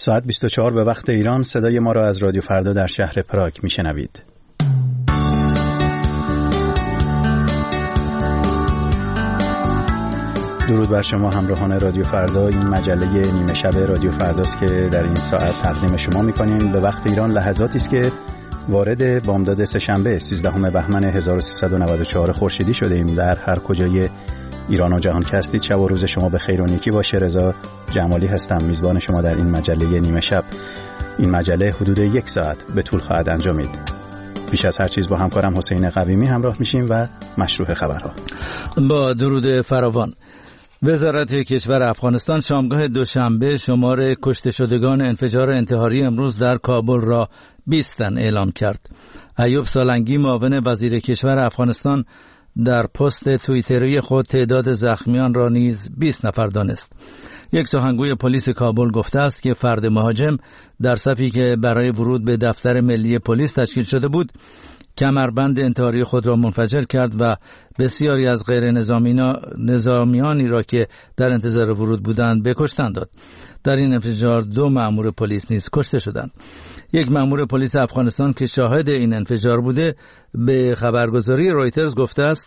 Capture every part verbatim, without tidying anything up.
ساعت بیست و چهار به وقت ایران. صدای ما را از رادیو فردا در شهر پراگ میشنوید. درود بر شما همراهان رادیو فردا. این مجله نیمه شب رادیو فرداست که در این ساعت تقدیم شما می‌کنیم. به وقت ایران لحظاتی است که وارد بامداد سه‌شنبه سیزدهم بهمن هزار و سیصد و نود و چهار خورشیدی شده ایم. در هر کجای ایران و جهان که هستید شب و روز شما به خیر و نیکی باشه. رضا جمالی هستم، میزبان شما در این مجله نیمه شب. این مجله حدود یک ساعت به طول خواهد انجامید. بیش از هر چیز با همکارم حسین قویمی همراه میشیم و مشروع خبرها. با درود فراوان. وزارت کشور افغانستان شامگاه دوشنبه شمار کشته شدگان انفجار انتحاری امروز در کابل را بیست تن اعلام کرد. ایوب سالنگی معاون وزیر کشور افغانستان در پست توییتری خود تعداد زخمیان را نیز بیست نفر دانست. یک سخنگوی پلیس کابل گفته است که فرد مهاجم در صفی که برای ورود به دفتر ملی پلیس تشکیل شده بود کمربند انتحاری خود را منفجر کرد و بسیاری از غیر نظامیانی را که در انتظار ورود بودند به کشتن داد. در این انفجار دو مأمور پلیس نیز کشته شدند. یک مأمور پلیس افغانستان که شاهد این انفجار بوده به خبرگزاری رویترز گفته است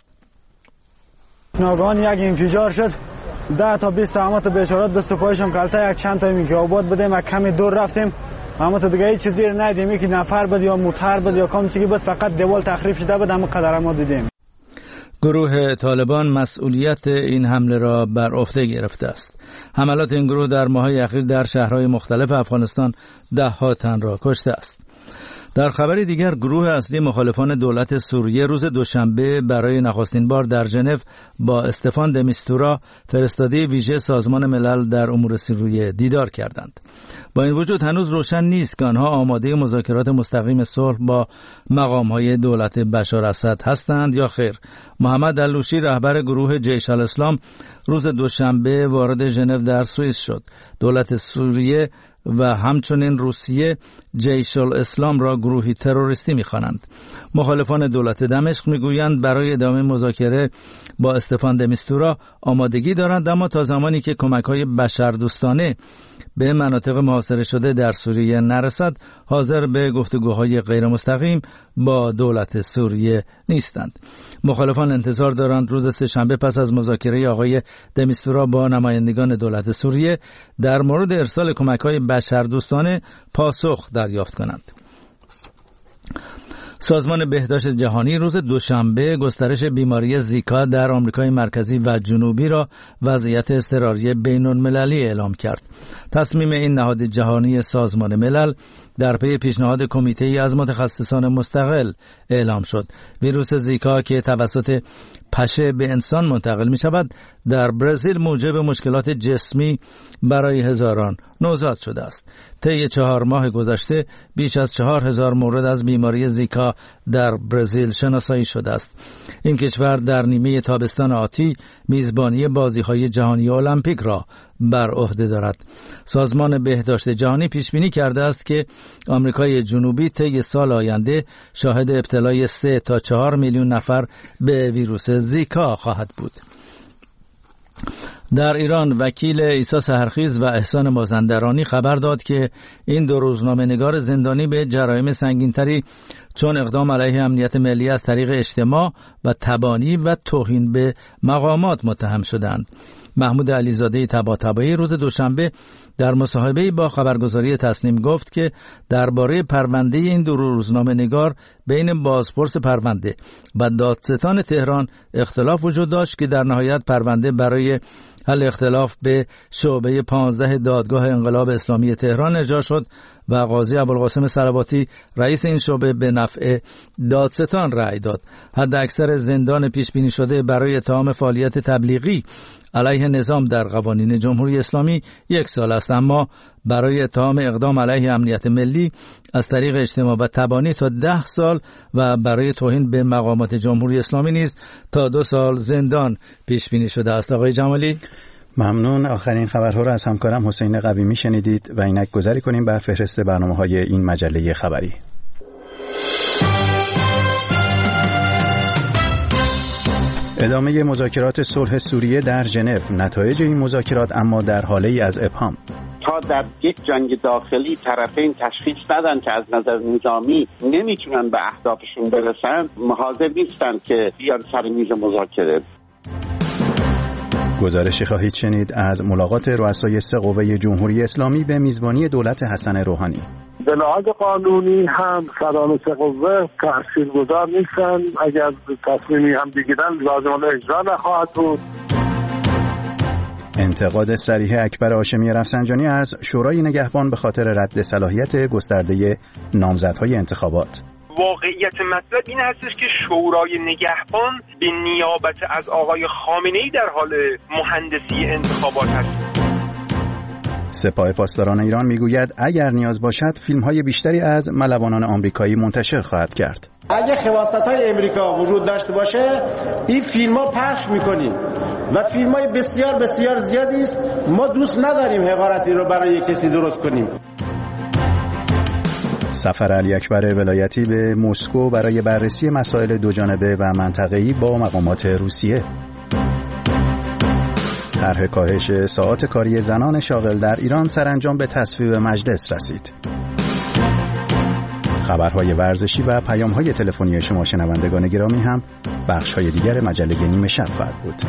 ناگهان یک انفجار شد، ده تا بیست تا همت بیچاره دست و پایشون کلته، یک چند تا می که آباد بودیم، یک کمی دور رفتیم، همت دیگه هیچ چیزی ندیدیم، یکی نفر بود یا موتر بود یا کام چیزی بود، فقط دیوال تخریب شده بود، همه قدر ما دیدیم. گروه طالبان مسئولیت این حمله را بر عهده گرفته است. حملات این گروه در ماه‌های اخیر در شهرهای مختلف افغانستان ده ها تن را کشته است. در خبری دیگر گروه اصلی مخالفان دولت سوریه روز دوشنبه برای نخستین بار در ژنو با استفان د میستورا فرستاده ویژه سازمان ملل در امور سوریه دیدار کردند. با این وجود هنوز روشن نیست که آنها آماده مذاکرات مستقیم صلح با مقام‌های دولت بشار اسد هستند یا خیر. محمد علوشی رهبر گروه جیش الاسلام روز دوشنبه وارد ژنو در سوئیس شد. دولت سوریه و همچنین روسیه جیش الاسلام را گروهی تروریستی می‌خوانند. مخالفان دولت دمشق می‌گویند برای ادامه مذاکره با استفان د میستورا آمادگی دارند، اما تا زمانی که کمک‌های بشردوستانه به مناطق محاصره شده در سوریه نرسد حاضر به گفتگوهای غیر مستقیم با دولت سوریه نیستند. مخالفان انتظار دارند روز سه‌شنبه پس از مذاکره آقای د میستورا با نمایندگان دولت سوریه در مورد ارسال کمک‌های بشردوستانه پاسخ دریافت کنند. سازمان بهداشت جهانی روز دوشنبه گسترش بیماری زیکا در آمریکای مرکزی و جنوبی را وضعیت اضطراری بین‌المللی اعلام کرد. تصمیم این نهاد جهانی سازمان ملل در پی پیشنهاد کمیته‌ای از متخصصان مستقل اعلام شد. ویروس زیکا که توسط پشه به انسان منتقل می شود در برزیل موجب مشکلات جسمی برای هزاران نوزاد شده است. طی چهار ماه گذشته بیش از چهار هزار مورد از بیماری زیکا در برزیل شناسایی شده است. این کشور در نیمه تابستان آتی میزبانی بازی‌های جهانی المپیک را بر عهده دارد. سازمان بهداشت جهانی پیش بینی کرده است که آمریکای جنوبی طی سال آینده شاهد ابتلای سه تا چهار میلیون نفر به ویروس زیکا خواهد بود. در ایران وکیل عیسی سحرخیز و احسان مازندرانی خبر داد که این دو روزنامه‌نگار زندانی به جرایم سنگین‌تری چون اقدام علیه امنیت ملی از طریق اجتماع و تبانی و توهین به مقامات متهم شدند. محمود علیزاده طباطبایی روز دوشنبه در مصاحبه‌ای با خبرگزاری تسنیم گفت که درباره پرونده این دو روزنامه‌نگار بین بازپرس پرونده و دادستان تهران اختلاف وجود داشت که در نهایت پرونده برای حل اختلاف به شعبه پانزده دادگاه انقلاب اسلامی تهران ارجاع شد و قاضی ابوالقاسم صلواتی رئیس این شعبه به نفع دادستان رأی داد. حد اکثر زندان پیش بینی شده برای اتهام فعالیت تبلیغی علیه نظام در قوانین جمهوری اسلامی یک سال است، اما برای اتهام اقدام علیه امنیت ملی از طریق اجتماع و تبانی تا ده سال و برای توهین به مقامات جمهوری اسلامی نیز تا دو سال زندان پیش بینی شده است. آقای جمالی ممنون. آخرین خبرها را از همکارم حسین قویمی شنیدید و اینک گذاری کنیم بر فهرست برنامه‌های این مجله خبری. ادامه مذاکرات صلح سوریه در ژنو. نتایج این مذاکرات اما در حاله ای از ابهام. تا در یک جنگ داخلی طرفین تشخیص ندن که از نظر نظامی نمیتونن به اهدافشون برسن، حاضر نیستن که بیان سر میز مذاکره. گزارشی خواهید شنید از ملاقات رؤسای سه قوه جمهوری اسلامی به میزبانی دولت حسن روحانی. به لحاظ قانونی هم سران سه قوه تاثیرگذار نیستن، اگر تصمیمی هم بگیرن لازم الاجرا نخواهد بود. انتقاد صریح اکبر هاشمی رفسنجانی از شورای نگهبان به خاطر رد صلاحیت گسترده نامزدهای انتخابات. واقعیت مطلب این هستش که شورای نگهبان به نیابت از آقای خامنه‌ای در حال مهندسی انتخابات است. سپاه پاسداران ایران میگوید اگر نیاز باشد فیلم‌های بیشتری از ملوانان آمریکایی منتشر خواهد کرد. اگه خواست‌های امریکا وجود داشته باشه این فیلم‌ها پخش می‌کنیم و فیلم‌های بسیار بسیار زیادی است. ما دوست نداریم حقارتی رو برای کسی درست کنیم. سفر علی اکبر ولایتی به مسکو برای بررسی مسائل دوجانبه و منطقه‌ای با مقامات روسیه. طرح کاهش ساعات کاری زنان شاغل در ایران سرانجام به تصویب مجلس رسید. خبرهای ورزشی و پیام‌های تلفنی شما شنوندگان گرامی هم بخش‌های دیگر مجله نیمه شب خواهد بود.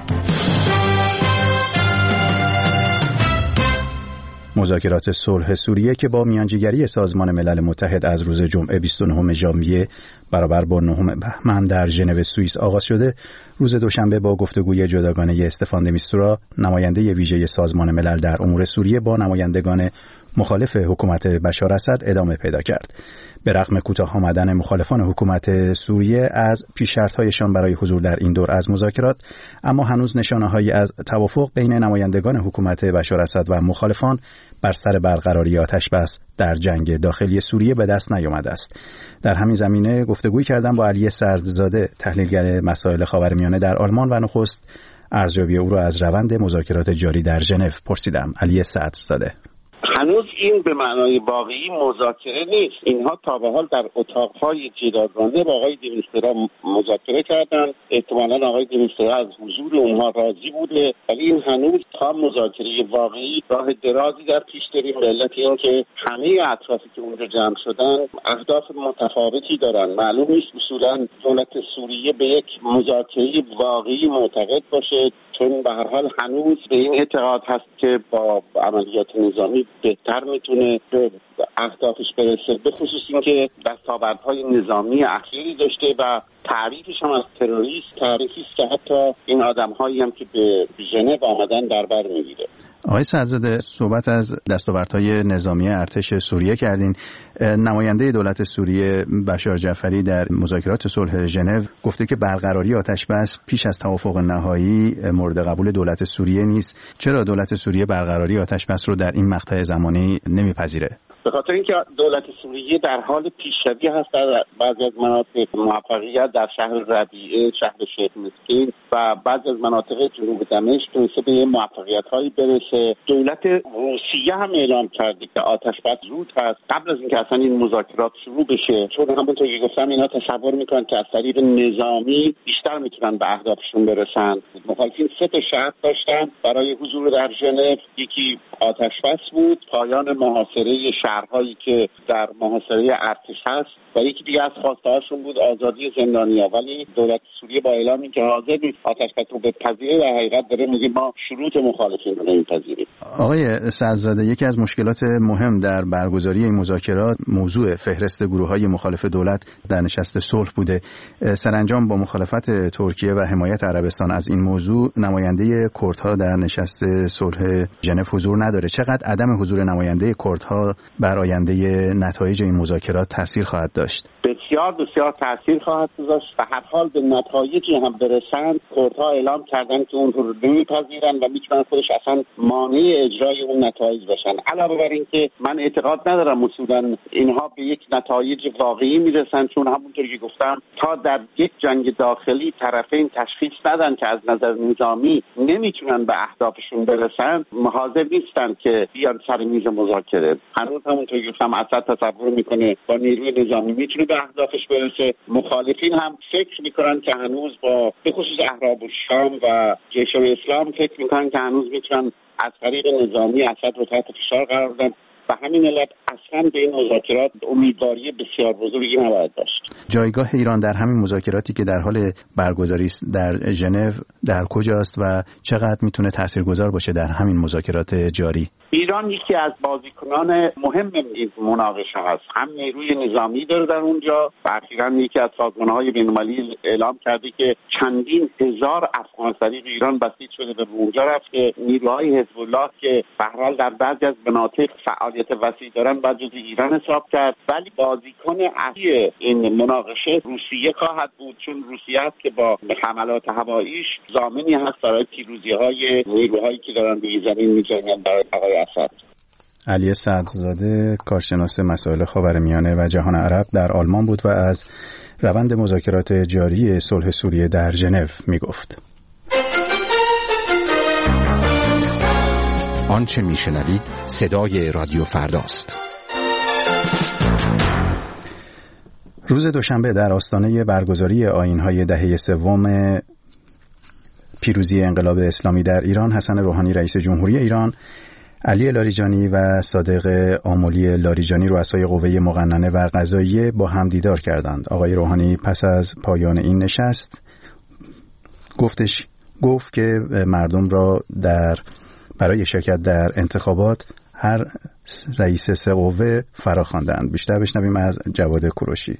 مذاکرات صلح سوریه که با میانجیگری سازمان ملل متحد از روز جمعه بیست و نهم ژانویه برابر با نهم بهمن در ژنو سوئیس آغاز شده، روز دوشنبه با گفتگوی جداگانه استفان د میستورا نماینده ویژه سازمان ملل در امور سوریه با نمایندگان مخالف حکومت بشار اسد ادامه پیدا کرد. به رغم کوتاه آمدن مخالفان حکومت سوریه از پیش‌شرط‌هایشان برای حضور در این دور از مذاکرات، اما هنوز نشانه‌هایی از توافق بین نمایندگان حکومت بشار اسد و مخالفان بر سر برقراری آتش‌بس در جنگ داخلی سوریه به دست نیامده است. در همین زمینه گفتگویی کردم با علی سردزاده، تحلیلگر مسائل خاورمیانه در آلمان و نخست ارزیابی او را از روند مذاکرات جاری در ژنو پرسیدم. علی سردزاده: هنوز این به معنای واقعی مذاکره نیست. اینها تا به حال در اتاق‌های جداگانه با آقای د میستورا مذاکره کردن. احتمالاً آقای د میستورا از حضور اونها راضی بوده، ولی این هنوز تا مذاکره واقعی راه درازی در پیش داریم، به علت اینکه همه اطرافی که اونجا جمع شدن اهداف متفاوتی دارن. معلوم نیست اصولاً دولت سوریه به یک مذاکره واقعی معتقد باشه، چون به هر حال هنوز به این اعتقاد هست که با عملیات نظامی بهتر میتونه به اهدافش برسه، به خصوص اینکه دستاوردهای نظامی اخیری داشته و تعریفش هم از تروریست تعریفی است که حتی این آدم‌هایی هم که به ژنو آمدن در بر میگیره. آقای سردزاده، صحبت از دستاوردهای نظامی ارتش سوریه کردین. نماینده دولت سوریه بشار جعفری در مذاکرات صلح ژنو گفته که برقراری آتش‌بس پیش از توافق نهایی مورد قبول دولت سوریه نیست. چرا دولت سوریه برقراری آتش‌بس رو در این مقطع زمانی نمیپذیره؟ به خاطر اینکه دولت سوریه در حال پیشروی هست در بعضی از مناطق، موفقیت در شهر ربیعه، شهر شیخ مسکین و بعضی از مناطق جنوب دمشق تونسته به موفقیت‌هایی برسه. دولت روسیه هم اعلام کرده که آتش‌بس زود هست قبل از اینکه اصلا این مذاکرات شروع بشه، چون همونطور که گفتم اینا تصور میکنن که از طریق نظامی بیشتر میتونن به اهدافشون برسن. مخالفین سه تا شرط داشتن برای حضور در ژنو. یکی آتش‌بس بود، پایان محاصره شهرهایی که در محاصره ارتش هست، و یکی دیگه از خواسته‌هاشون بود آزادی زندانی‌ها. ولی دولت سوریه با اعلامی که حاضر نیست آتش‌بس رو بپذیره، در حقیقت داره میگه ما شروط مخالفین رو نمی‌پذیریم. آقای سردزاده، یکی از مشکلات مهم در برگزاری این مذاکرات موضوع فهرست گروه‌های مخالف دولت در نشست صلح بوده. سرانجام با مخالفت ترکیه و حمایت عربستان از این موضوع نماینده کردها در نشست صلح ژنو حضور نداره. چقدر عدم حضور نماینده کردها بر آینده نتایج این مذاکرات تاثیر خواهد داشت؟ بسیار بسیار تاثیر خواهد گذاشت. به هر حال به نتایجی هم برسند، کردها اعلام کردن که اون رو نمیپذیرن و میتونن خودش اصلا مانع اجرای اون نتایج باشن. علاوه بر این که من اعتقاد ندارم اصولا اینها به یک نتایج واقعی میرسن، چون همونطور که گفتم تا در یک جنگ داخلی طرفین تشخیص ندن که از نظر نظامی نمیتونن به اهدافشون برسن، حاضر نیستن که بیان سر میز مذاکره. هنوز همونطور که گفتم اسد تصور میکنه با نیروی نظامی میتونه به اهدافش برسه. مخالفین هم فکر میکنن که هنوز با به خصوص احراب الشام و جیش الاسلام فکر میکنن که هنوز میتونن از طریق نظامی اسد رو تحت فشار قرار دادن. و همین علت اصلا به این مذاکرات امیدواری بسیار بزرگی نباید داشت. جایگاه ایران در همین مذاکراتی که در حال برگزاری است در ژنو در کجاست و چقدر میتونه تاثیرگذار باشه در همین مذاکرات جاری؟ ایران یکی از بازیکنان مهم این مناقشه هست. هم نیروی نظامی داره در اونجا و اخیراً یکی از سازمان‌های بین‌المللی اعلام کرده که چندین هزار افغان از طریق ایران بسیج شده به اونجا رفته. نیروهای حزب الله که به هر حال در بعضی از مناطق فعالیت وسیع دارن بعد جز ایران حساب کرد، ولی بازیکن اصلی این مناقشه روسیه خواهد بود، چون روسیه است که با حملات هواییش ضامنی هست برای پیروزی‌های نیروهایی که دارن روی زمین می‌جنگن برای آقای اسد. علی سعدزاده کارشناس مسائل خاورمیانه و جهان عرب در آلمان بود و از روند مذاکرات جاری صلح سوریه در ژنو میگفت. آنچه میشنوید صدای رادیو فرداست. روز دوشنبه در آستانه برگزاری آیین‌های دهه سوم پیروزی انقلاب اسلامی در ایران، حسن روحانی رئیس جمهوری ایران، علی لاریجانی و صادق آملی لاریجانی رؤسای قوه مقننه و قضاییه با هم دیدار کردند. آقای روحانی پس از پایان این نشست گفتش گفت که مردم را در برای شرکت در انتخابات هر رئیس سه قوه فراخواندند. بیشتر بشنویم از جواد کوروشی.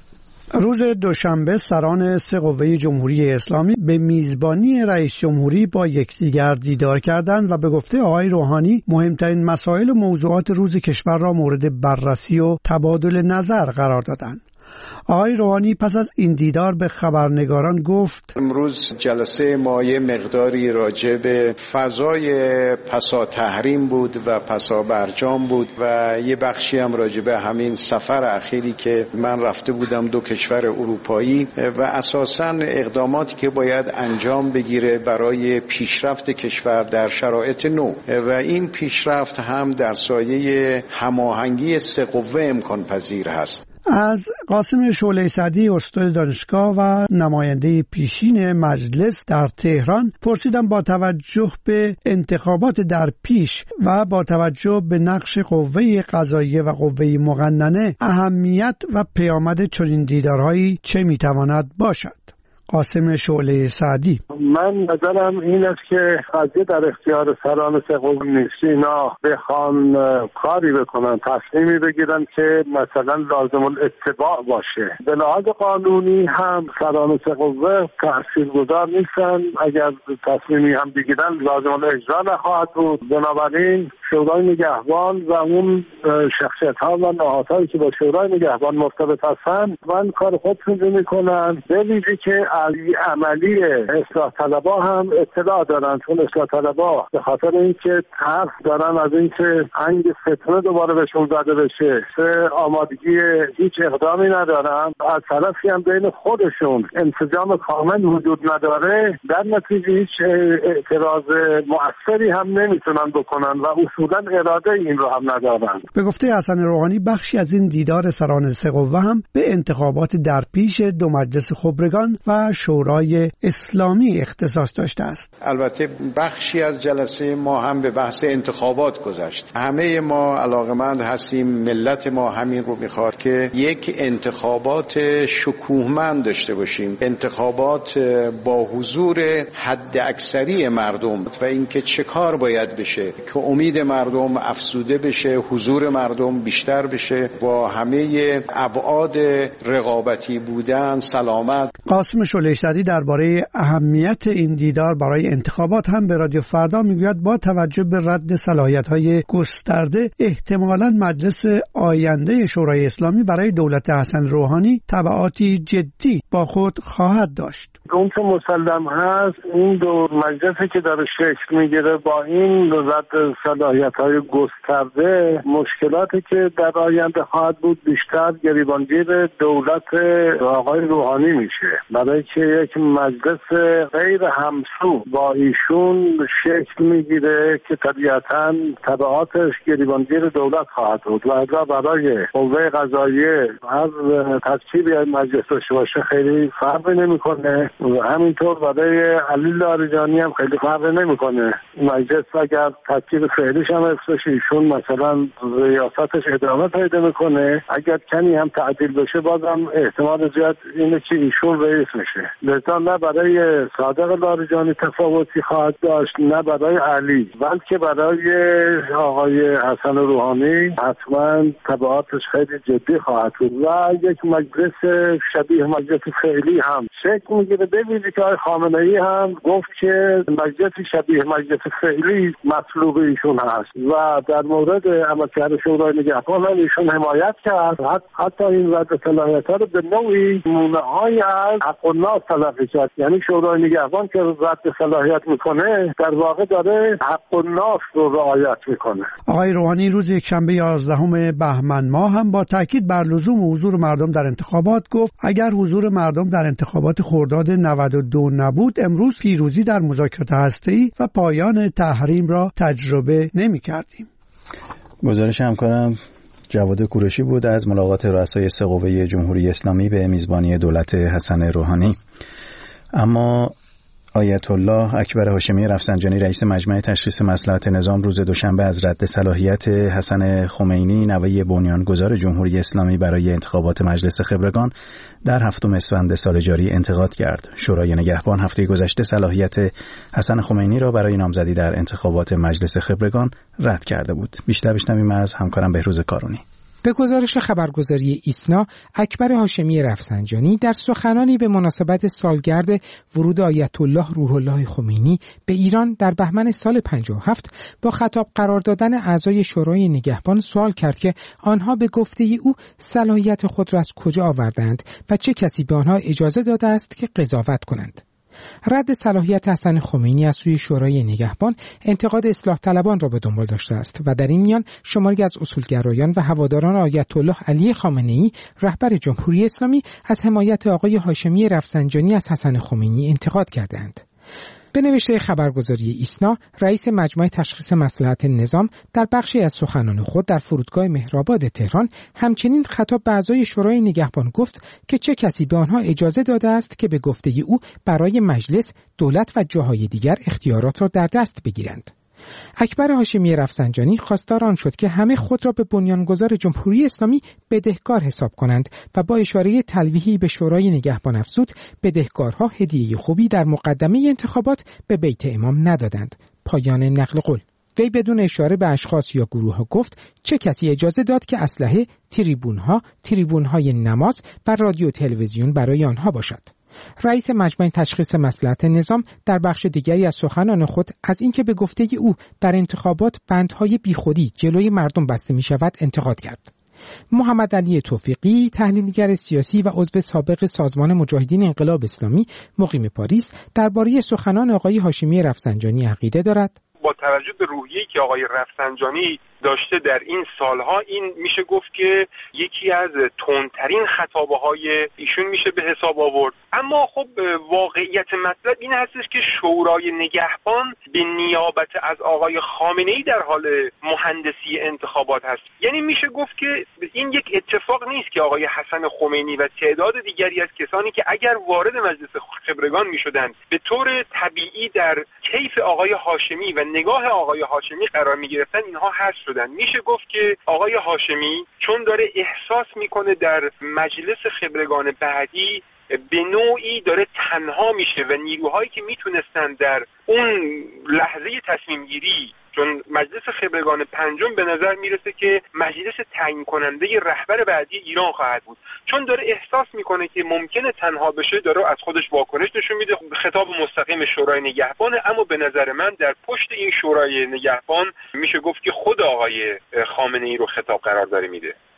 روز دوشنبه سران سه قوه جمهوری اسلامی به میزبانی رئیس جمهوری با یکدیگر دیدار کردند و به گفته آقای روحانی مهمترین مسائل و موضوعات روز کشور را مورد بررسی و تبادل نظر قرار دادند. آقای روحانی پس از این دیدار به خبرنگاران گفت امروز جلسه ما یه مقداری راجع به فضای پسا تحریم بود و پسا برجام بود و یه بخشی هم راجع به همین سفر اخیری که من رفته بودم دو کشور اروپایی و اساساً اقداماتی که باید انجام بگیره برای پیشرفت کشور در شرایط نو و این پیشرفت هم در سایه هماهنگی سه قوه امکان پذیر هست. از قاسم شعله سعدی استاد دانشگاه و نماینده پیشین مجلس در تهران پرسیدم با توجه به انتخابات در پیش و با توجه به نقش قوه قضاییه و قوه مقننه اهمیت و پیامد چنین دیدارهایی چه میتواند باشد. قاسم شعله سعدی: من نظرم این است که قضیه در اختیار سران سه قوه نیست. اینا بخوان کاری بکنن، تصمیمی بگیرن که مثلا لازم الاتباع باشه. به لحاظ قانونی هم سران سه قوه تاثیرگذار نیستن. اگر تصمیمی هم بگیرن لازم الاجرا نخواهد بود. بنابراین شورای نگهبان و اون شخصیت ها و نهادهایی که با شورای نگهبان مرتبط هستن من کار خودشون میکنن، به ویژه که از عملی اصلاح طلبا هم اطلاع دارن، چون اصلاح طلبا به خاطر اینکه ترس دارن از اینکه انگ فتنه دوباره بهشون زده بشه، سه آمادگی هیچ اقدامی ندارن، از طرفی هم بین خودشون انسجام کامل وجود نداره، در نتیجه هیچ اعتراض مؤثری هم نمیتونن بکنن و اصولا اراده این رو هم ندارن. به گفته حسن روحانی بخشی از این دیدار سران سه قوه هم به انتخابات در پیش دو مجلس خبرگان و شورای اسلامی اختصاص داشته است. البته بخشی از جلسه ما هم به بحث انتخابات گذشت. همه ما علاقمند هستیم، ملت ما همین رو میخواد که یک انتخابات شکوهمند داشته باشیم، انتخابات با حضور حد اکثری مردم و اینکه چه کار باید بشه که امید مردم افزوده بشه، حضور مردم بیشتر بشه، با همه ابعاد رقابتی بودن، سلامت. قاسم شعله سعدی درباره اهمیت این دیدار برای انتخابات هم به رادیو فردا میگوید با توجه به رد صلاحیت‌های گسترده احتمالاً مجلس آینده شورای اسلامی برای دولت حسن روحانی تبعاتی جدی با خود خواهد داشت. اون که مسلم هست این دو مجلسی که داره شکل میگیره با این رد صلاحیت‌های گسترده مشکلاتی که در آینده خواهد بود بیشتر گریبانگیر دولت آقای روحانی میشه، برای اینه که یک مجلس غیر همسو با ایشون شکل میگیره که طبیعتاً تبعاتش گریبانگیر دولت خواهد بود و اگر برای قوه قضاییه هر ترکیبی از مجلس داشته باشه خیلی فرقی نمیکنه و همینطور برای علی لاریجانی هم خیلی فرقی نمیکنه. مجلس اگر ترکیب فعلیش هم حفظ بشه ایشون مثلا ریاستش ادامه پیدا میکنه، اگر کمی هم تعدیل بشه بازم احتمال زیاد اینه که ایشون رئیس میشه. لذا نه برای صادق لاریجانی تفاوتی خواهد داشت نه برای علی، بلکه برای آقای حسن روحانی حتما تبعاتش خیلی جدی خواهد بود و یک مجلس شبیه مجلس فعلی هم شکل میگیره. ببینید که آقای خامنه‌ای هم گفت که مجلس شبیه مجلس فعلی مطلوب ایشون هست و در مورد عملکرد شورای نگهبان هم ایشون حمایت کرد. حتی این رد صلاحیت‌ها رو به نوعی نمونه‌هایی از حق الناس تلقی کرد، یعنی شورای نگهبان که رد صلاحیت میکنه در واقع داره حق الناس رو رعایت میکنه. آقای روحانی روز یکشنبه یازدهم بهمن ماه هم با تاکید بر لزوم حضور مردم در انتخابات گفت اگر حضور مردم در انتخابات خرداد نود و دو نبود امروز پیروزی در مذاکرات هسته‌ای و پایان تحریم را تجربه نمی‌کردیم. گزارش همکارم جواد کوروشی بود از ملاقات رؤسای سه قوه جمهوری اسلامی به میزبانی دولت حسن روحانی. اما آیت الله اکبر هاشمی رفسنجانی رئیس مجمع تشخیص مصلحت نظام روز دوشنبه از رد صلاحیت حسن خمینی نوه بنیانگذار جمهوری اسلامی برای انتخابات مجلس خبرگان در هفتم اسفند سال جاری انتقاد کرد. شورای نگهبان هفته گذشته صلاحیت حسن خمینی را برای نامزدی در انتخابات مجلس خبرگان رد کرده بود. بیشتر بشنویم از همکارم بهروز کارونی. به گزارش خبرگزاری ایسنا، اکبر هاشمی رفسنجانی در سخنانی به مناسبت سالگرد ورود آیت الله روح الله خمینی به ایران در بهمن سال پنجاه و هفت با خطاب قرار دادن اعضای شورای نگهبان سوال کرد که آنها به گفته او صلاحیت خود را از کجا آوردند و چه کسی به آنها اجازه داده است که قضاوت کنند. رد صلاحیت حسن خمینی از سوی شورای نگهبان انتقاد اصلاح طلبان را به دنبال داشته است و در این میان شماری از اصولگرایان و هواداران آیت الله علی خامنه‌ای رهبر جمهوری اسلامی از حمایت آقای هاشمی رفسنجانی از حسن خمینی انتقاد کردند. به نوشته خبرگزاری ایسنا، رئیس مجمع تشخیص مصلحت نظام در بخشی از سخنان خود در فرودگاه مهرآباد تهران همچنین خطاب به اعضای شورای نگهبان گفت که چه کسی به آنها اجازه داده است که به گفته او برای مجلس، دولت و جاهای دیگر اختیارات را در دست بگیرند. اکبر هاشمی رفسنجانی خواستار آن شد که همه خود را به بنیانگذار جمهوری اسلامی بدهکار حساب کنند و با اشاره تلویحی به شورای نگهبان افزود بدهکارها هدیه خوبی در مقدمه انتخابات به بیت امام ندادند. پایان نقل قول. وی بدون اشاره به اشخاص یا گروه ها گفت چه کسی اجازه داد که اسلحه، تریبونها، تریبونهای نماز و رادیو تلویزیون برای آنها باشد. رئیس مجمع تشخیص مصلحت نظام در بخش دیگری از سخنان خود از اینکه به گفته او در انتخابات بندهای بیخودی جلوی مردم بسته می شود انتقاد کرد. محمد علی توفیقی، تحلیلگر سیاسی و عضو سابق سازمان مجاهدین انقلاب اسلامی مقیم پاریس، درباره سخنان آقای هاشمی رفسنجانی عقیده دارد. با توجه به روحیه‌ای که آقای رفسنجانی داشته در این سالها، این میشه گفت که یکی از تندترین خطابه‌های ایشون میشه به حساب آورد. اما خب واقعیت مطلب این هستش که شورای نگهبان به نیابت از آقای خامنه‌ای در حال مهندسی انتخابات هست. یعنی میشه گفت که این یک اتفاق نیست که آقای حسن خمینی و تعداد دیگری از کسانی که اگر وارد مجلس خبرگان میشدند به طور طبیعی در کیف آقای هاشمی و نگاه آقای هاشمی قرار میگرفتن اینها حذف شدن. میشه گفت که آقای هاشمی چون داره احساس میکنه در مجلس خبرگان بعدی به نوعی داره تنها میشه و نیروهایی که میتونستن در اون لحظه تصمیم گیری، چون مجلس خبرگان پنجم به نظر میرسه که مجلس تعیین کننده رهبر بعدی ایران خواهد بود، چون داره احساس میکنه که ممکنه تنها بشه داره از خودش واکنش نشون میده. خطاب مستقیم شورای نگهبانه، اما به نظر من در پشت این شورای نگهبان میشه گفت که خود آقای خامنه‌ای رو خطاب قرار داره میده.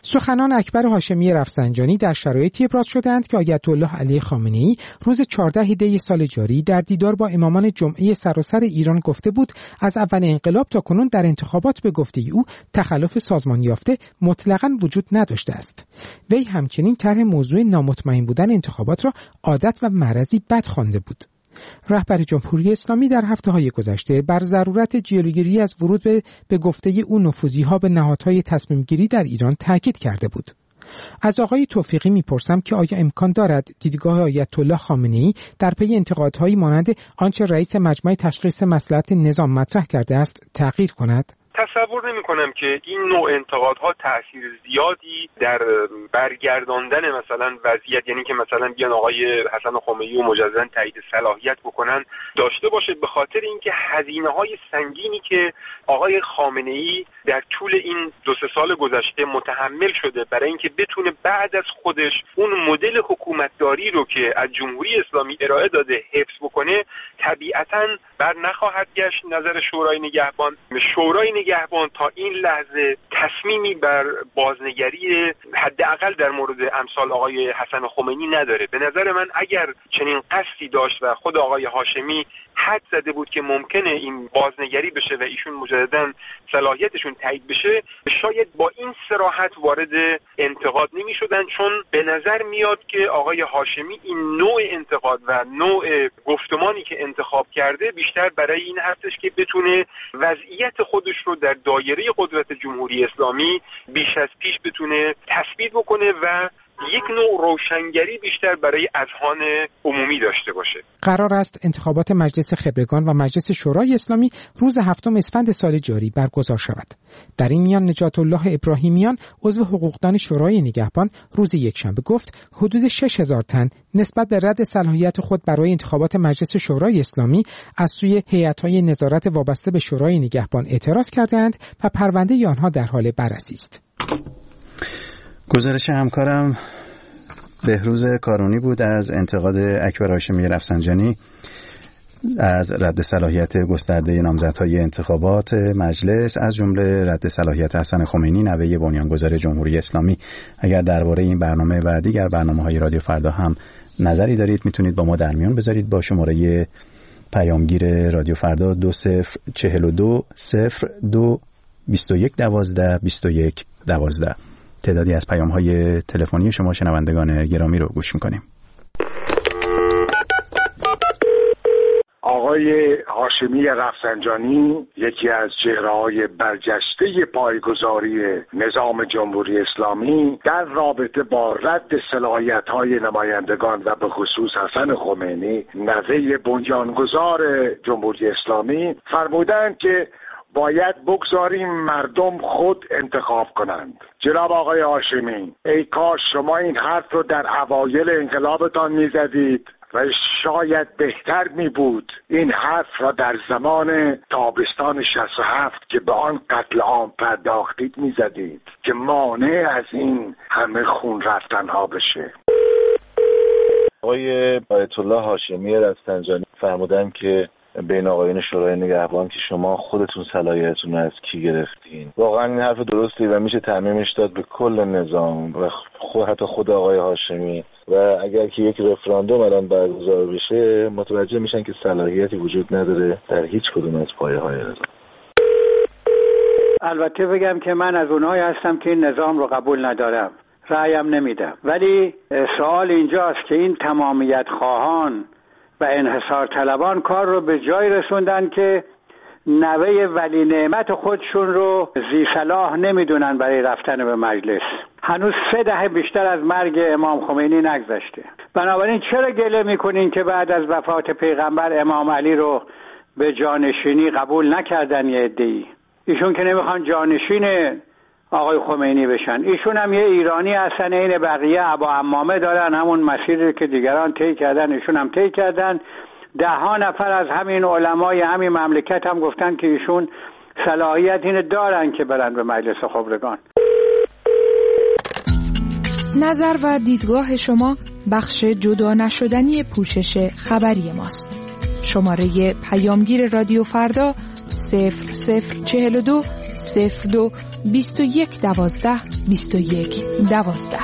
سخنان اکبر هاشمی رفسنجانی در شرایطی ابراز شدند که آیت الله علی خامنه‌ای روز چهاردهم دی سال جاری در دیدار با امامان جمعه سراسر ایران گفته بود از اول انقلاب تا کنون در انتخابات به گفته او تخلف سازمان یافته مطلقاً وجود نداشته است. وی همچنین طرح موضوع نامطمئن بودن انتخابات را عادت و مرضی بد خوانده بود. رهبر جمهوری اسلامی در هفته‌های گذشته بر ضرورت جلوگیری از ورود به, به گفته او نفوذی‌ها به نهادهای تصمیم‌گیری در ایران تاکید کرده بود. از آقای توفیقی میپرسم که آیا امکان دارد دیدگاه آیت الله خامنه‌ای در پی انتقادهایی مانند آنچه رئیس مجمع تشخیص مصلحت نظام مطرح کرده است تغییر کند؟ تصور نمی کنم که این نوع انتقادها تأثیر زیادی در برگرداندن مثلا وضعیت، یعنی که مثلا بیان آقای حسن خمینی و مجددا تایید صلاحیت بکنن داشته باشه، به خاطر اینکه هزینه‌های سنگینی که آقای خامنه‌ای در طول این دو سه سال گذشته متحمل شده برای اینکه بتونه بعد از خودش اون مدل حکومتداری رو که از جمهوری اسلامی ارائه داده حفظ بکنه، طبیعتاً بر نخواهد گشت نظر شورای نگهبان. شورای نگهبان تا این لحظه تصمیمی بر بازنگری حداقل در مورد امثال آقای حسن خمینی نداره. به نظر من اگر چنین قصدی داشت و خود آقای هاشمی حد زده بود که ممکنه این بازنگری بشه و ایشون مجددا صلاحیتشون تایید بشه، شاید با این صراحت وارد انتقاد نمی شدن، چون به نظر میاد که آقای هاشمی این نوع انتقاد و نوع گفتمانی که انتخاب کرده بیشتر برای این هستش که بتونه وضعیت خودش رو در دایره قدرت جمهوری اسلامی بیش از پیش بتونه تثبیت بکنه و یک نوع روشنگری بیشتر برای اذهان عمومی داشته باشه. قرار است انتخابات مجلس خبرگان و مجلس شورای اسلامی روز هفتم اسفند سال جاری برگزار شود. در این میان نجات الله ابراهیمیان عضو حقوقدان شورای نگهبان روز یکشنبه گفت حدود شش هزار تن نسبت به رد صلاحیت خود برای انتخابات مجلس شورای اسلامی از سوی هیئت‌های نظارت وابسته به شورای نگهبان اعتراض کردند و پرونده آنها در حال بررسی است. گزارش همکارم بهروز کارونی بود از انتقاد اکبر هاشمی رفسنجانی از رد صلاحیت گسترده نامزدهای انتخابات مجلس، از جمله رد صلاحیت حسن خمینی نوه بنیانگذار جمهوری اسلامی. اگر درباره این برنامه و دیگر برنامه‌های رادیو فردا هم نظری دارید میتونید با ما در میان بذارید با شماره پیامگیر رادیو فردا دو صفر چهل و دو صفر دو بیست و یک دوازده بیست و یک دوازده. تعدادی از پیام‌های تلفنی شما شنوندگان گرامی رو گوش می‌کنیم. آقای هاشمی رفسنجانی یکی از چهره‌های برجسته پایه‌گذاری نظام جمهوری اسلامی در رابطه با رد صلاحیت‌های نمایندگان و به خصوص حسن خمینی نوه بنیانگذار جمهوری اسلامی فرمودند که باید بگذاریم مردم خود انتخاب کنند. جناب آقای هاشمی، ای کاش شما این حرف رو در اوایل انقلابتان میزدید و شاید بهتر می بود این حرف را در زمان تابستان شصت و هفت که به آن قتل عام پرداختید میزدید که مانع از این همه خون رفتن ها بشه. آقای آیت الله هاشمی رفسنجانی فرمودن که بین آقایان شورای نگهبان که شما خودتون صلاحیتتون رو از کی گرفتین. واقعا این حرف درستی و میشه تعمیمش داد به کل نظام و خود حتی خود آقای هاشمی، و اگر که یک رفراندوم الان برگزار بشه متوجه میشن که صلاحیتی وجود نداره در هیچ کدوم از پایه‌های نظام. البته بگم که من از اونایی هستم که این نظام رو قبول ندارم، رأیم نمیدم، ولی سوال اینجاست که این تمامیت خواهان و انحصار طلبان کار رو به جای رسوندن که نوه ولی نعمت خودشون رو ذی صلاح نمیدونن برای رفتن به مجلس. هنوز سه دهه بیشتر از مرگ امام خمینی نگذشته. بنابراین چرا گله میکنین که بعد از وفات پیغمبر امام علی رو به جانشینی قبول نکردن یه عده‌ای؟ ایشون که نمیخوان جانشین آقای خمینی بشن. ایشون هم یه ایرانی هستن، این بقیه ابا عمامه دارن، همون مسیری که دیگران طی کردن ایشون هم طی کردن. ده ها نفر از همین علمای همین مملکت هم گفتن که ایشون صلاحیت اینو دارن که برن به مجلس خبرگان. نظر و دیدگاه شما بخش جدا نشدنی پوشش خبری ماست. شماره پیامگیر رادیو فردا صفر صفر چهل و دو صفر دو بیست و یک دوازده بیست و یک دوازده.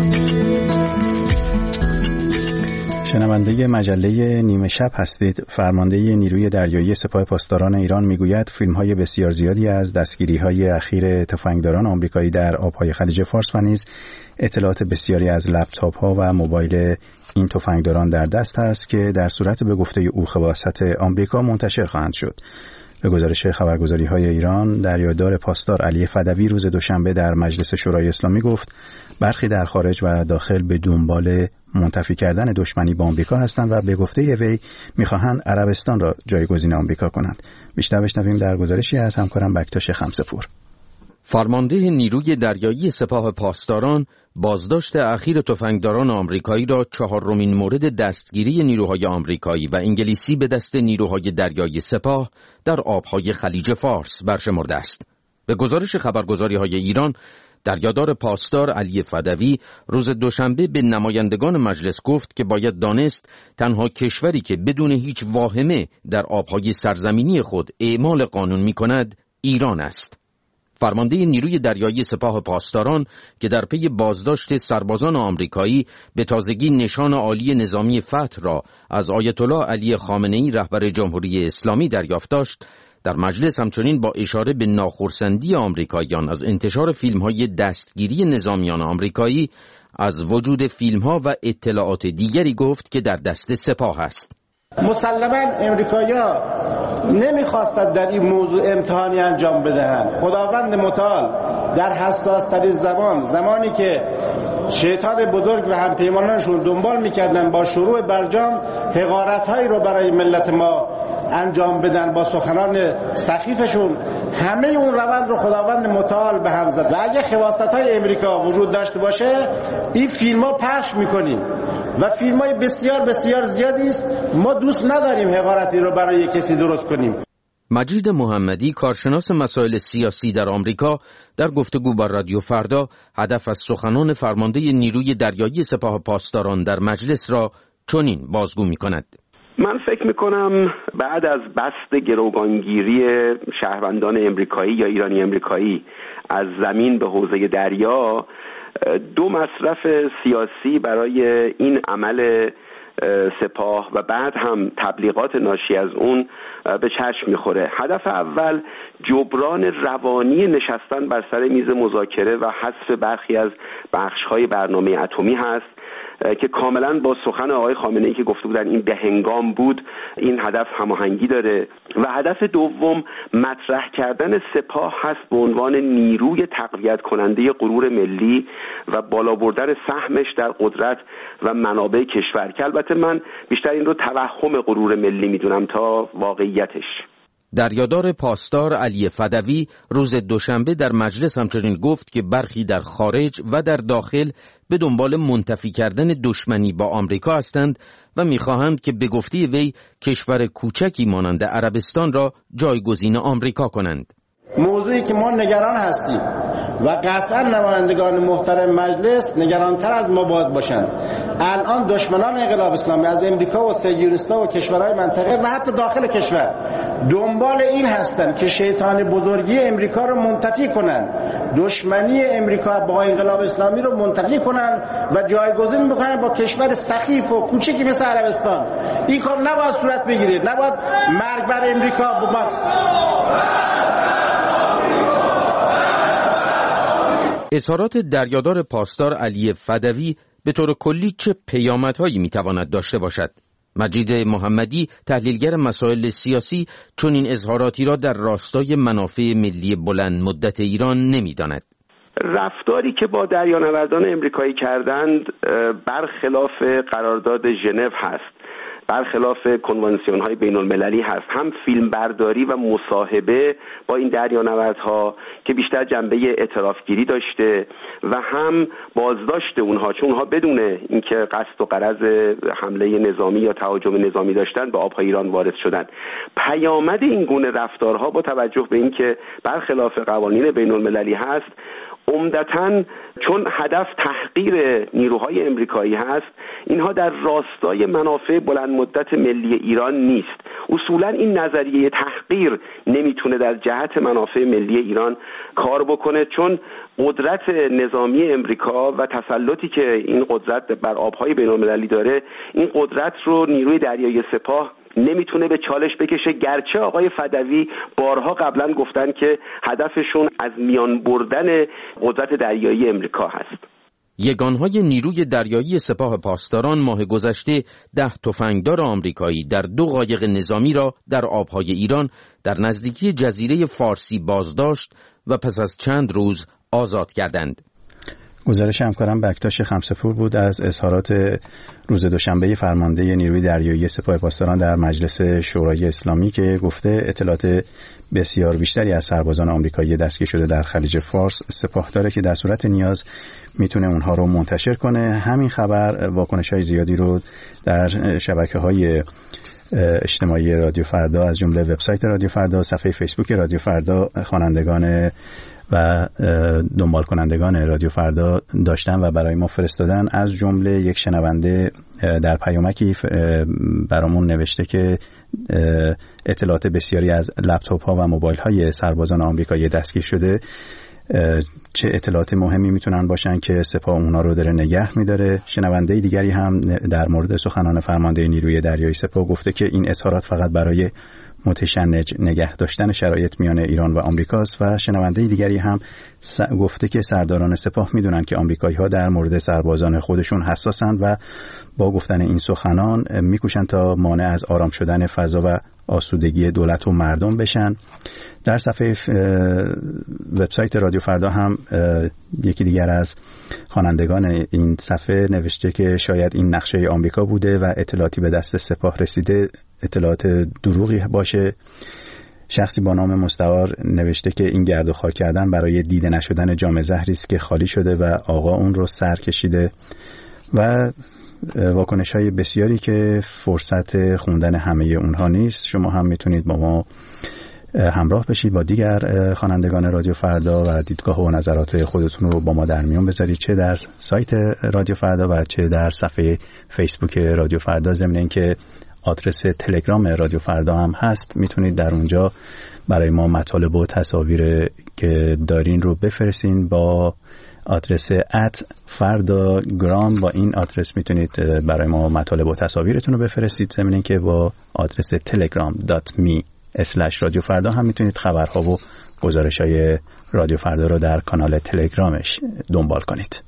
شنونده مجله نیمه شب هستید. فرمانده نیروی دریایی سپاه پاسداران ایران میگوید فیلم‌های بسیار زیادی از دستگیری‌های اخیر تفنگداران آمریکایی در آب‌های خلیج فارس و نیز اطلاعات بسیاری از لپتاپ‌ها و موبایل این تفنگداران در دست است که در صورت به گفته او خباثت آمریکا منتشر خواهند شد. به گزارش خبرگزاری‌های ایران، دریادار پاسدار علی فدوی روز دوشنبه در مجلس شورای اسلامی گفت برخی در خارج و داخل به دنبال منتفی کردن دشمنی با آمریکا هستند و به گفته وی می‌خواهند عربستان را جایگزین آمریکا کنند. بیشتر بشنویم در گزارشی از همکارم بکتاش خمسه‌پور. فرمانده نیروی دریایی سپاه پاسداران بازداشت اخیر تفنگداران آمریکایی را چهارمین مورد دستگیری نیروهای آمریکایی و انگلیسی به دست نیروهای دریایی سپاه در آبهای خلیج فارس برشمرده است. به گزارش خبرگزاری‌های ایران، دریادار پاسدار علی فدوی روز دوشنبه به نمایندگان مجلس گفت که باید دانست تنها کشوری که بدون هیچ واهمه در آبهای سرزمینی خود اعمال قانون می‌کند ایران است. فرمانده نیروی دریایی سپاه پاسداران که در پی بازداشت سربازان آمریکایی به تازگی نشان عالی نظامی فتح را از آیت الله علی خامنه‌ای رهبر جمهوری اسلامی دریافت داشت، در مجلس همچنین با اشاره به ناخرسندی آمریکاییان از انتشار فیلم‌های دستگیری نظامیان آمریکایی از وجود فیلم‌ها و اطلاعات دیگری گفت که در دست سپاه است. مسلماً امریکایی‌ها نمی‌خواستند در این موضوع امتحانی انجام بدهند. خداوند متعال در حساس‌ترین زمان، زمانی که شیطان بزرگ و همپیمانانشون دنبال می‌کردن با شروع برجام حقارت‌هایی رو برای ملت ما انجام بدن با سخنان سخیفشون، همه اون روند رو خداوند متعال به هم زد. و اگه خواست‌های امریکا وجود داشته باشه این فیلم‌ها پخش می‌کنیم و فیلم‌های بسیار بسیار زیادی است. ما دوست نداریم حقارتی رو برای کسی درست کنیم. مجید محمدی، کارشناس مسائل سیاسی در آمریکا، در گفتگو با رادیو فردا هدف از سخنان فرمانده نیروی دریایی سپاه پاسداران در مجلس را چنین بازگو می‌کند. من فکر میکنم بعد از بست گروگانگیری شهروندان امریکایی یا ایرانی امریکایی از زمین به حوزه دریا، دو مصرف سیاسی برای این عمل سپاه و بعد هم تبلیغات ناشی از اون به چشم میخوره. هدف اول جبران روانی نشستن بر سر میز مذاکره و حذف برخی از بخش‌های برنامه اتمی هست که کاملا با سخن آقای خامنه‌ای که گفته بودن این به هنگام بود، این هدف هماهنگی داره. و هدف دوم مطرح کردن سپاه هست به عنوان نیروی تقویت کننده غرور ملی و بالا بردن سهمش در قدرت و منابع کشور، که البته من بیشتر این رو توهم غرور ملی میدونم تا واقعیتش. دریادار پاسدار علی فدوی روز دوشنبه در مجلس همچنین گفت که برخی در خارج و در داخل به دنبال منتفی کردن دشمنی با آمریکا هستند و می‌خواهند که به گفته وی کشور کوچکی مانند عربستان را جایگزین آمریکا کنند. موضوعی که ما نگران هستیم و قطعا نمایندگان محترم مجلس نگرانتر از ما باید باشند. الان دشمنان انقلاب اسلامی از امریکا و صهیونیست‌ها و کشورهای منطقه و حتی داخل کشور دنبال این هستند که شیطان بزرگی امریکا رو منتفی کنند، دشمنی امریکا با انقلاب اسلامی رو منتفی کنند و جایگزین بکنند با کشور سخیف و کوچکی مثل عربستان. این کار نباید صورت بگیره، نباید مرگ بر امریکا بمان. اظهارات دریادار پاسدار علی فدوی به طور کلی چه پیامدهایی میتواند داشته باشد؟ مجید محمدی، تحلیلگر مسائل سیاسی، چون این اظهاراتی را در راستای منافع ملی بلند مدت ایران نمیداند. رفتاری که با دریانوردان امریکایی کردند برخلاف قرارداد ژنو هست، برخلاف کنوانسیون های بین المللی هست. هم فیلم برداری و مصاحبه با این دریانوردها که بیشتر جنبه اعترافگیری داشته و هم بازداشت اونها، چون اونها بدون اینکه قصد و غرض حمله نظامی یا تهاجم نظامی داشتن به آبهای ایران وارد شدن. پیامد این گونه رفتارها با توجه به اینکه برخلاف قوانین بین المللی هست، عمدتاً چون هدف تحقیر نیروهای امریکایی هست، اینها در راستای منافع بلند مدت ملی ایران نیست. اصولاً این نظریه تحقیر نمیتونه در جهت منافع ملی ایران کار بکنه، چون قدرت نظامی امریکا و تسلطی که این قدرت بر آبهای بین‌المللی داره، این قدرت رو نیروی دریایی سپاه نمیتونه به چالش بکشه، گرچه آقای فدوی بارها قبلا گفتن که هدفشون از میان بردن قدرت دریایی امریکا هست. یگانهای نیروی دریایی سپاه پاسداران ماه گذشته ده تفنگدار آمریکایی در دو قایق نظامی را در آبهای ایران در نزدیکی جزیره فارسی بازداشت و پس از چند روز آزاد کردند. گزارش همکارم بکتاش خمسه‌پور بود از اظهارات روز دوشنبه فرمانده نیروی دریایی سپاه پاسداران در مجلس شورای اسلامی که گفته اطلاعات بسیار بیشتری از سربازان آمریکایی دستگیر شده در خلیج فارس سپاه داره که در صورت نیاز میتونه اونها رو منتشر کنه. همین خبر واکنش‌های زیادی رو در شبکه‌های اجتماعی رادیو فردا از جمله وبسایت رادیو فردا، صفحه فیسبوک رادیو فردا، خوانندگان و دنبال کنندگان رادیو فردا داشتن و برای ما فرستادن. از جمله یک شنونده در پیامکی برامون نوشته که اطلاعات بسیاری از لپتاپ ها و موبایل های سربازان آمریکایی دستگیر شده، چه اطلاعات مهمی میتونن باشن که سپاه اونا رو داره نگه میداره. شنونده دیگری هم در مورد سخنان فرمانده نیروی دریایی سپاه گفته که این اظهارات فقط برای متشنج نگه داشتن شرایط میان ایران و آمریکاست و شنونده دیگری هم گفته که سرداران سپاه میدونن که آمریکایی ها در مورد سربازان خودشون حساسن و با گفتن این سخنان میکوشن تا مانع از آرام شدن فضا و آسودگی دولت و مردم بشن. در صفحه وبسایت رادیو فردا هم یکی دیگر از خوانندگان این صفحه نوشته که شاید این نقشه آمریکا بوده و اطلاعاتی به دست سپاه رسیده اطلاعات دروغی باشه. شخصی با نام مستعار نوشته که این گرد و خاک کردن برای دیده نشدن جام زهری است که خالی شده و آقا اون رو سر کشیده و واکنش های بسیاری که فرصت خوندن همه اونها نیست. شما هم میتونید با ما همراه بشید با دیگر خوانندگان رادیو فردا و دیدگاه و نظرات خودتون رو با ما در میون بذارید، چه در سایت رادیو فردا و چه در صفحه فیسبوک رادیو فردا. ضمن اینکه آدرس تلگرام رادیو فردا هم هست، میتونید در اونجا برای ما مطالب و تصاویر که دارین رو بفرستین با آدرس ات فرداگرام. با این آدرس میتونید برای ما مطالب و تصاویرتون رو بفرستید. ضمن اینکه با آدرس تلگرام دات می اسلش رادیو فردا هم میتونید خبرها و گزارش‌های رادیو فردا رو در کانال تلگرامش دنبال کنید.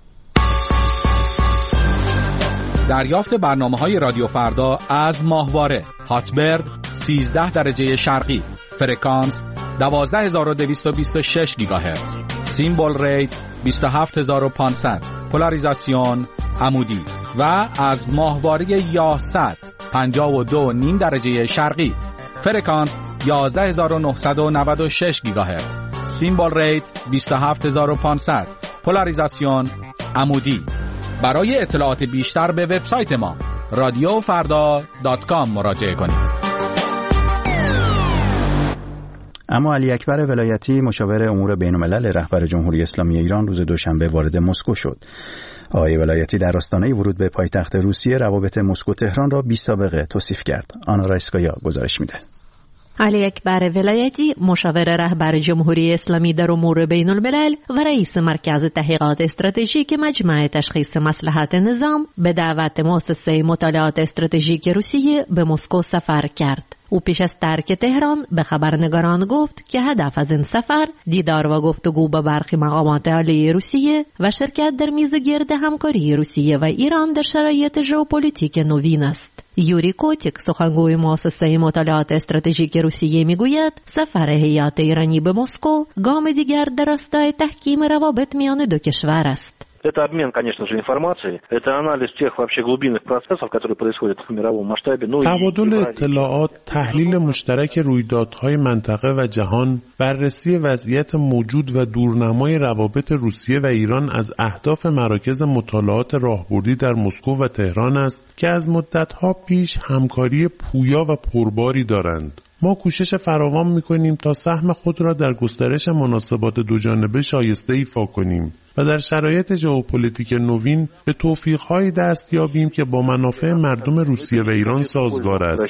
دریافت برنامه‌های رادیو فردا از ماهواره هاتبرد سیزده درجه شرقی، فرکانس دوازده هزار و دویست و بیست و شش گیگاهرتز، سیمبل ریت بیست و هفت هزار و پانصد، پولاریزاسیون عمودی و از ماهواره یاهصد پنجاه و دو و نیم درجه شرقی، فرکانس یازده هزار و نهصد و نود و شش گیگاهرتز، سیمبل ریت بیست و هفت هزار و پانصد، پولاریزاسیون عمودی. برای اطلاعات بیشتر به وبسایت ما رادیو فردا دات کام مراجعه کنید. اما علی اکبر ولایتی مشاور امور بین‌الملل رهبر جمهوری اسلامی ایران روز دوشنبه وارد مسکو شد. آقای ولایتی در آستانه ورود به پایتخت روسیه روابط مسکو تهران را بی سابقه توصیف کرد. آنا رایسکایا گزارش میده. علی اکبر ولایتی مشاور رهبر جمهوری اسلامی در امور بین الملل و رئیس مرکز تحقیقات استراتژیک مجمع تشخیص مصلحت نظام به دعوت مؤسسه مطالعات استراتژیک روسیه به مسکو سفر کرد. او پیش از ترک تهران به خبرنگاران گفت که هدف از این سفر دیدار و گفتگو با برخی مقامات عالی روسیه و شرکت در میز گرد همکاری روسیه و ایران در شرایط ژئوپلیتیک نوین است. یوری کوتیک سخنگوی مؤسسه مطالعات استراتژیک روسیه میگوید سفر هیئت ایرانی به مسکو گام دیگر در راستای تحکیم روابط میان دو کشور است. Это обмен, конечно же, информацией. Это анализ тех вообще глубинных процессов, которые происходят в мировом масштабе. تبادل اطلاعات، تحلیل مشترک رویدادهای منطقه و جهان، بررسی وضعیت موجود و دورنمای روابط روسیه و ایران از اهداف مراکز مطالعات راهبردی در مسکو و تهران است که از مدتها پیش همکاری پویا و پرباری دارند. ما کوشش فراوان میکنیم تا سهم خود را در گسترش مناسبات دوجانبه شایسته ایفا کنیم و در شرایط ژئوپلیتیک نوین به توفیق‌هایی دست یابیم که با منافع مردم روسیه و ایران سازگار است.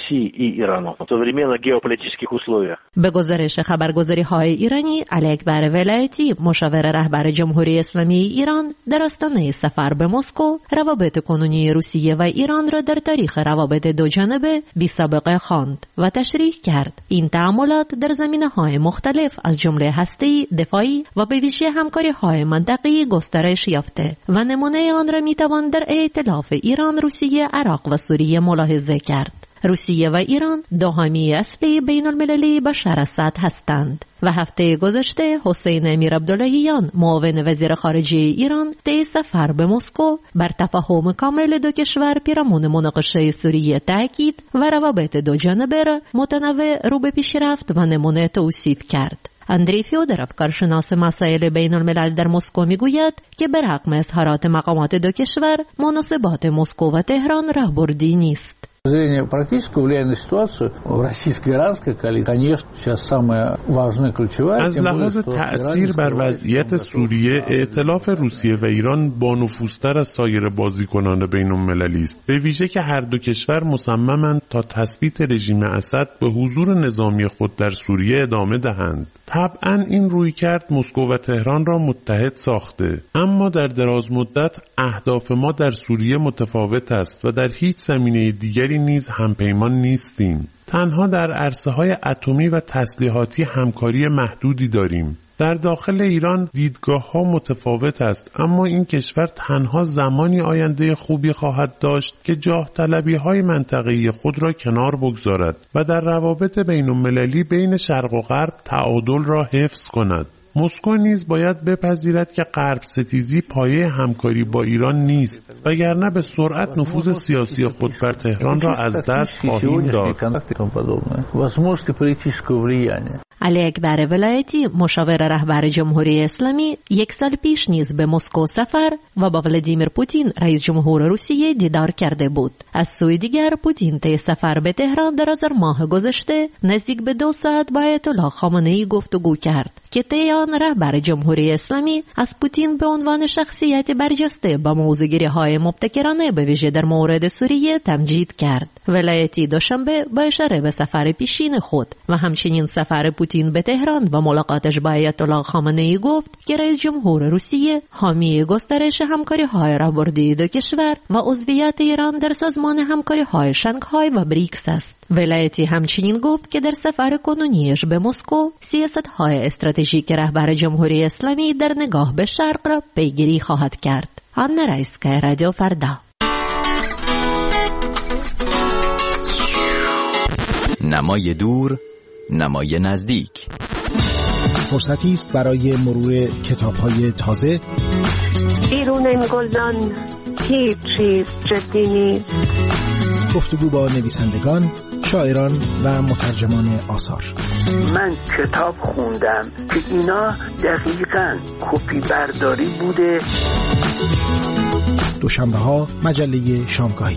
به گزارش خبرگزاری‌های ایرانی، علی اکبر ولایتی، مشاور رهبر جمهوری اسلامی ایران، در آستانه سفر به مسکو روابط کنونی روسیه و ایران را در تاریخ روابط دوجانبه بی‌سابقه خواند و تشریح کرد. این تعاملات در زمینه‌های مختلف از جمله هسته‌ای، دفاعی و به ویژه همکاری‌های منطقه‌ای گسترش یافته و نمونه آن را می‌توان در ائتلاف ایران، روسیه، عراق و سوریه ملاحظه کرد. روسیه و ایران دو حامی اصلی بین المللی بشار اسد هستند و هفته گذشته حسین امیر عبداللهیان، معاون وزیر خارجه ایران، طی سفر به مسکو بر تفاهم کامل دو کشور پیرامون مناقشه سوریه تاکید و روابط دو جانبه را متنوع رو به پیشرفت و نمونه توصیف کرد. اندری فیودروف، کارشناس مسائل بین الملل در مسکو، میگوید که برغم اظهارات مقامات دو کشور، مناسبات مسکو و تهران راهبردی نیست. зрения практического влияния на ситуацию в российско-иранской коалиции, конечно, сейчас самая важная ключевая. از لحاظ تأثیر بر وضعیت سوریه، ائتلاف روسیه و ایران با نفوذتر از سایر بازیکنان بین المللی است، به ویژه که هر دو کشور مصممند تا تثبیت رژیم اسد به حضور نظامی خود در سوریه ادامه دهند. طبعا این رویکرد مسکو و تهران را متحد ساخته، اما در دراز مدت اهداف ما در سوریه متفاوت است و در هیچ زمینه دیگری نیز همپیمان نیستیم. تنها در عرصه‌های اتمی و تسلیحاتی همکاری محدودی داریم. در داخل ایران دیدگاه‌ها متفاوت است، اما این کشور تنها زمانی آینده خوبی خواهد داشت که جاه طلبی‌های منطقه‌ای خود را کنار بگذارد و در روابط بین‌المللی بین شرق و غرب تعادل را حفظ کند. مسکو نیز باید بپذیرد که غرب ستیزی پایه همکاری با ایران نیست، وگرنه به سرعت نفوذ سیاسی خود بر تهران را از دست خواهیم داد. علی اکبر ولایتی، مشاور رهبر جمهوری اسلامی، یک سال پیش نیز به مسکو سفر و با ولادیمیر پوتین، رئیس جمهور روسیه، دیدار کرده بود. از سوی دیگر، پوتین طی سفر به تهران در آذر ماه گذشته نزدیک به دو ساعت با آیت الله خامنه‌ای گفتگو کرد که طی آن رهبر جمهوری اسلامی از پوتین به عنوان شخصیت برجسته با موضوع‌گیری‌های مبتکرانه به ویژه در مورد سوریه تمجید کرد. ولایتی دوشنبه با اشاره به سفر پیشین خود و همچنین سفر پوتین به تهران و ملاقاتش با آیت الله خامنه‌ای گفت که رئیس جمهور روسیه حامی گسترش همکاری‌های راهبردی دو کشور و عضویت ایران در سازمان همکاری‌های شانگهای و بریکس است. ولایتی همچنین گفت که در سفر کنونیش به مسکو سیاست‌های استراتژیک رهبر جمهوری اسلامی در نگاه به شرق را پیگیری خواهد کرد. آنا رایسکای، رادیو فردا. نمای دور، نمای نزدیک. فرصتی است برای مرور کتاب‌های تازه. بیرون این گلدان هیچ چیز جدی نیست. گفتگو با نویسندگان، شاعران و مترجمان آثار. من کتاب خوندم که اینا دقیقاً کپی برداری بوده. دوشنبه ها مجله شامگاهی.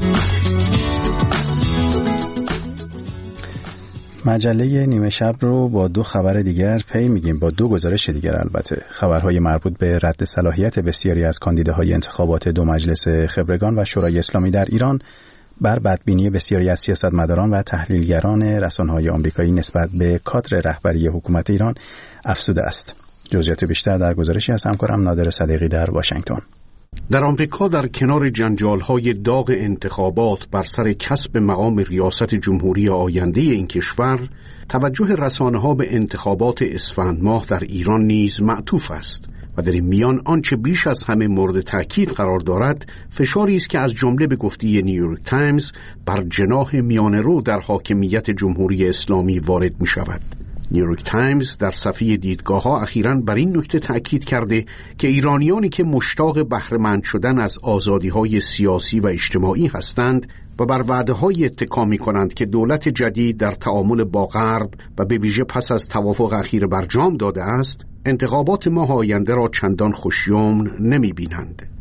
مجله نیمه شب رو با دو خبر دیگر پی میگیم، با دو گزارش دیگر البته. خبرهای مربوط به رد صلاحیت بسیاری از کاندیداهای انتخابات دو مجلس خبرگان و شورای اسلامی در ایران بر بدبینی بسیاری از سیاستمداران و تحلیلگران رسانه‌های آمریکایی نسبت به کادر رهبری حکومت ایران افزوده است. جزئیات بیشتر در گزارشی از همکارم نادر صدیقی در واشنگتن. در آمریکا در کنار جنجال‌های داغ انتخابات بر سر کسب مقام ریاست جمهوری آینده این کشور، توجه رسانه‌ها به انتخابات اسفند ماه در ایران نیز معطوف است و در این میان آنچه بیش از همه مورد تأکید قرار دارد فشاری است که از جمله به گفته نیویورک تایمز بر جناح میانه‌رو در حاکمیت جمهوری اسلامی وارد می شود. نیویورک تایمز در صفحه دیدگاه‌ها اخیراً بر این نکته تأکید کرده که ایرانیانی که مشتاق بهره‌مند شدن از آزادی‌های سیاسی و اجتماعی هستند و بر وعده‌های اتکا می‌کنند که دولت جدید در تعامل با غرب و به ویژه پس از توافق اخیر برجام داده است، انتخابات ماه آینده را چندان خوشیمن نمی‌بینند.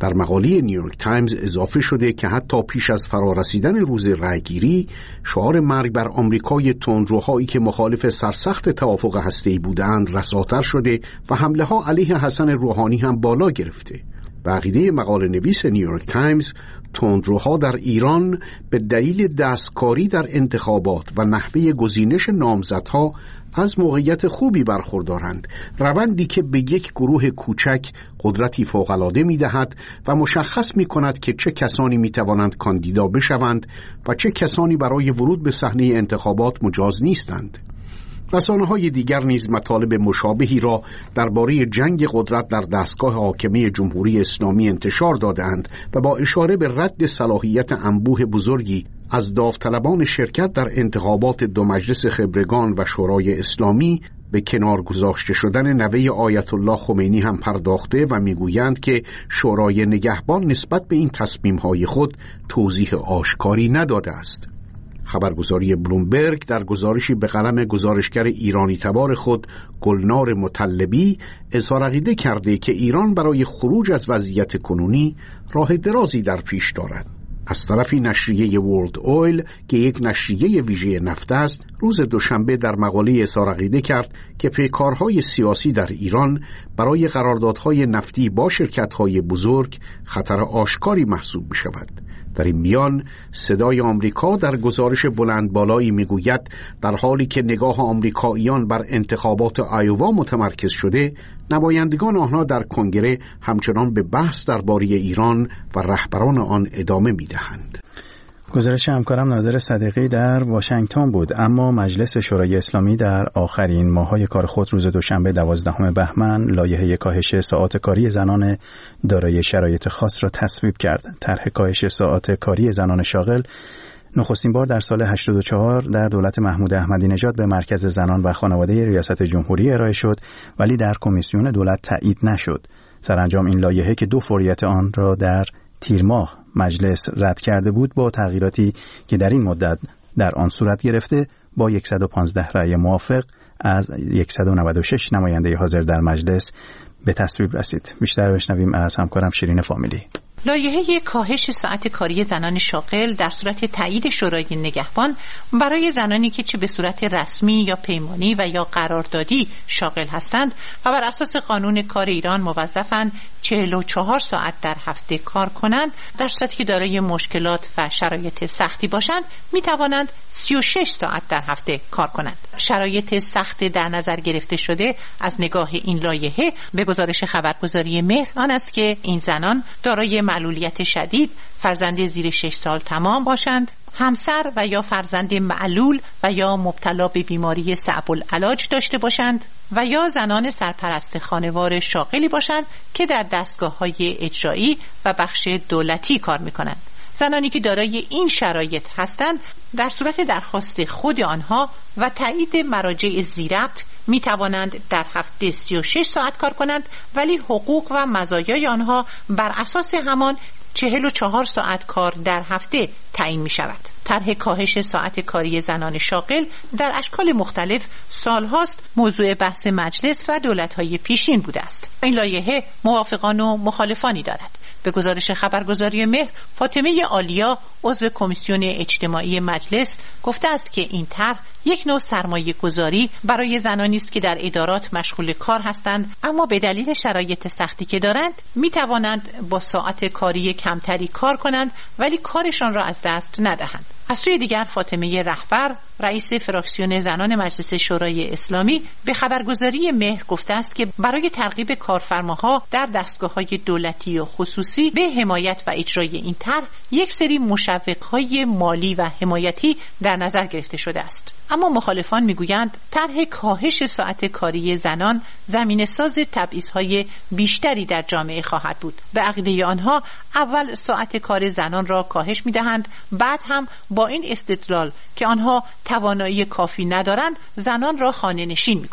در مقاله نیویورک تایمز اضافه شده که حتی پیش از فرارسیدن روز رأیگیری شعار مرگ بر آمریکای تندروهایی که مخالف سرسخت توافق هسته‌ای بودند رساتر شده و حمله ها علیه حسن روحانی هم بالا گرفته. به عقیده مقاله نویس نیویورک تایمز، تندروها در ایران به دلیل دستکاری در انتخابات و نحوه گزینش نامزدها از موقعیت خوبی برخوردارند، روندی که به یک گروه کوچک قدرتی فوق‌العاده می‌دهد و مشخص می‌کند که چه کسانی می‌توانند کاندیدا بشوند و چه کسانی برای ورود به صحنه انتخابات مجاز نیستند. رسانه‌های دیگر نیز مطالب مشابهی را درباره جنگ قدرت در دستگاه حاکمه جمهوری اسلامی انتشار دادند و با اشاره به رد صلاحیت انبوه بزرگی از داوطلبان شرکت در انتخابات دو مجلس خبرگان و شورای اسلامی به کنار گذاشته شدن نوه آیت الله خمینی هم پرداخته و میگویند که شورای نگهبان نسبت به این تصمیم‌های خود توضیح آشکاری نداده است. خبرگزاری بلومبرگ در گزارشی به قلم گزارشگر ایرانی تبار خود گلنار مطلبی اظهار عقیده کرده که ایران برای خروج از وضعیت کنونی راه درازی در پیش دارد. از طرفی نشریه ورلد اویل که یک نشریه ویژه نفت است، روز دوشنبه در مقاله اظهار عقیده کرد که پیکارهای سیاسی در ایران برای قراردادهای نفتی با شرکت‌های بزرگ خطر آشکاری محسوب می‌شود. در این میان صدای آمریکا در گزارش بلند بالایی میگوید در حالی که نگاه آمریکاییان بر انتخابات آیووا متمرکز شده، نمایندگان آنها در کنگره همچنان به بحث درباره ایران و رهبران آن ادامه میدهند. گزارش همکارم نادر صدیقی در واشنگتن بود. اما مجلس شورای اسلامی در آخرین ماه‌های کار خود روز دوشنبه دوازدهم بهمن لایحه کاهش ساعات کاری زنان دارای شرایط خاص را تصویب کرد. طرح کاهش ساعات کاری زنان شاغل نخستین بار در سال هشتاد و چهار در دولت محمود احمدی نژاد به مرکز زنان و خانواده ریاست جمهوری ارائه شد، ولی در کمیسیون دولت تایید نشد. سرانجام این لایحه که دو فوریت آن را در تیر ماه مجلس رد کرده بود، با تغییراتی که در این مدت در آن صورت گرفته با صد و پانزده رأی موافق از صد و نود و شش نماینده حاضر در مجلس به تصویب رسید. بیشتر بشنویم از همکارم شیرین فامیلی. لایحه کاهش ساعت کاری زنان شاغل در صورت تایید شورای نگهبان برای زنانی که چه به صورت رسمی یا پیمانی و یا قراردادی شاغل هستند و بر اساس قانون کار ایران موظفند چهل و چهار ساعت در هفته کار کنند، در صورتی که دارای مشکلات و شرایط سختی باشند می توانند سی و شش ساعت در هفته کار کنند. شرایط سخت در نظر گرفته شده از نگاه این لایحه به گزارش خبرگزاری مهر آن است که این زنان دارای معلولیت شدید، فرزند زیر شش سال تمام باشند، همسر و یا فرزند معلول و یا مبتلا به بیماری صعب العلاج داشته باشند و یا زنان سرپرست خانوار شاغلی باشند که در دستگاه‌های اجرایی و بخش دولتی کار می‌کنند. زنانی که دارای این شرایط هستند در صورت درخواست خود آنها و تایید مراجع ذی‌ربط می توانند در هفته سی و شش ساعت کار کنند، ولی حقوق و مزایای آنها بر اساس همان چهل و چهار ساعت کار در هفته تعیین می شود. طرح کاهش ساعت کاری زنان شاغل در اشکال مختلف سالهاست موضوع بحث مجلس و دولت‌های پیشین بوده است. این لایحه موافقان و مخالفانی دارد. به گزارش خبرگزاری مهر، فاطمه عالیا عضو کمیسیون اجتماعی مجلس گفته است که این طرح یک نوع سرمایه گذاری برای زنانی است که در ادارات مشغول کار هستند، اما به دلیل شرایط سختی که دارند می توانند با ساعت کاری کمتری کار کنند ولی کارشان را از دست ندهند. از سوی دیگر فاطمه رهبر رئیس فراکسیون زنان مجلس شورای اسلامی به خبرگزاری مهر گفته است که برای ترغیب کارفرماها در دستگاه‌های دولتی و خصوصی به حمایت و اجرای این طرح یک سری مشوق‌های مالی و حمایتی در نظر گرفته شده است. اما مخالفان میگویند طرح کاهش ساعت کاری زنان زمینه‌ساز تبعیض‌های بیشتری در جامعه خواهد بود. به عقیده آنها اول ساعت کار زنان را کاهش می‌دهند، بعد هم با این استدلال که آنها توانایی کافی ندارند زنان را خانه نشین می‌کنند.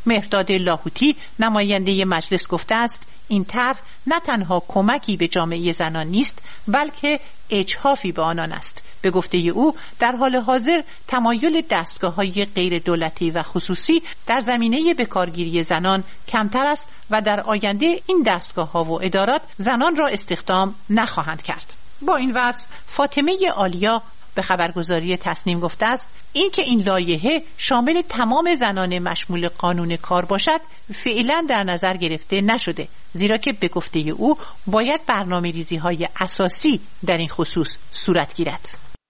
مهرداد لاهوتی نماینده مجلس گفته است این طرح نه تنها کمکی به جامعه زنان نیست بلکه اجحافی به آنان است. به گفته او در حال حاضر تمایل دستگاه‌های غیر دولتی و خصوصی در زمینه بکارگیری زنان کمتر است و در آینده این دستگاه‌ها و ادارات زنان را استخدام نخواهند کرد. با این وصف فاطمه آلیا به خبرگزاری تصنیم گفته است اینکه این لایحه شامل تمام زنان مشمول قانون کار باشد فعلا در نظر گرفته نشده، زیرا که به گفته او باید برنامه‌ریزی‌های اساسی در این خصوص صورت گیرد.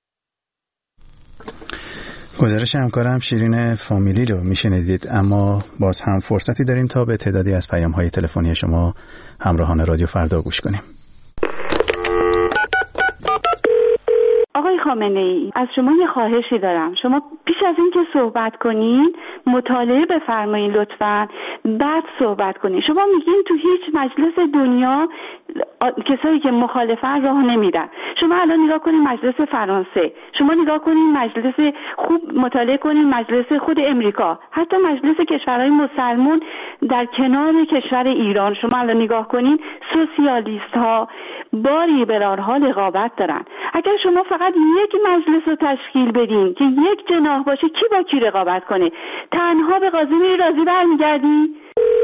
گزارش همکارم شیرین فامیلی رو میشنیدید، اما باز هم فرصتی داریم تا به تعدادی از پیام‌های تلفنی شما همراهان رادیو فردا گوش کنیم. آقای خامنه‌ای، از شما یه خواهشی دارم. شما پیش از این که صحبت کنین مطالعه بفرمایید لطفاً، بعد صحبت کنین. شما میگین تو هیچ مجلس دنیا کسایی که مخالفن راه نمیدن. شما الان نگاه کنین مجلس فرانسه، شما نگاه کنین مجلس، خوب مطالعه کنین مجلس خود امریکا، حتی مجلس کشورهای مسلمان در کنار کشور ایران. شما الان نگاه کنین سوسیالیست ها با لیبرال ها رقابت دارن. اگر شما فقط یک مجلس رو تشکیل بدین که یک جناح باشه، کی با کی رقابت کنه؟ تنها به قاضی رازی برمیگردی؟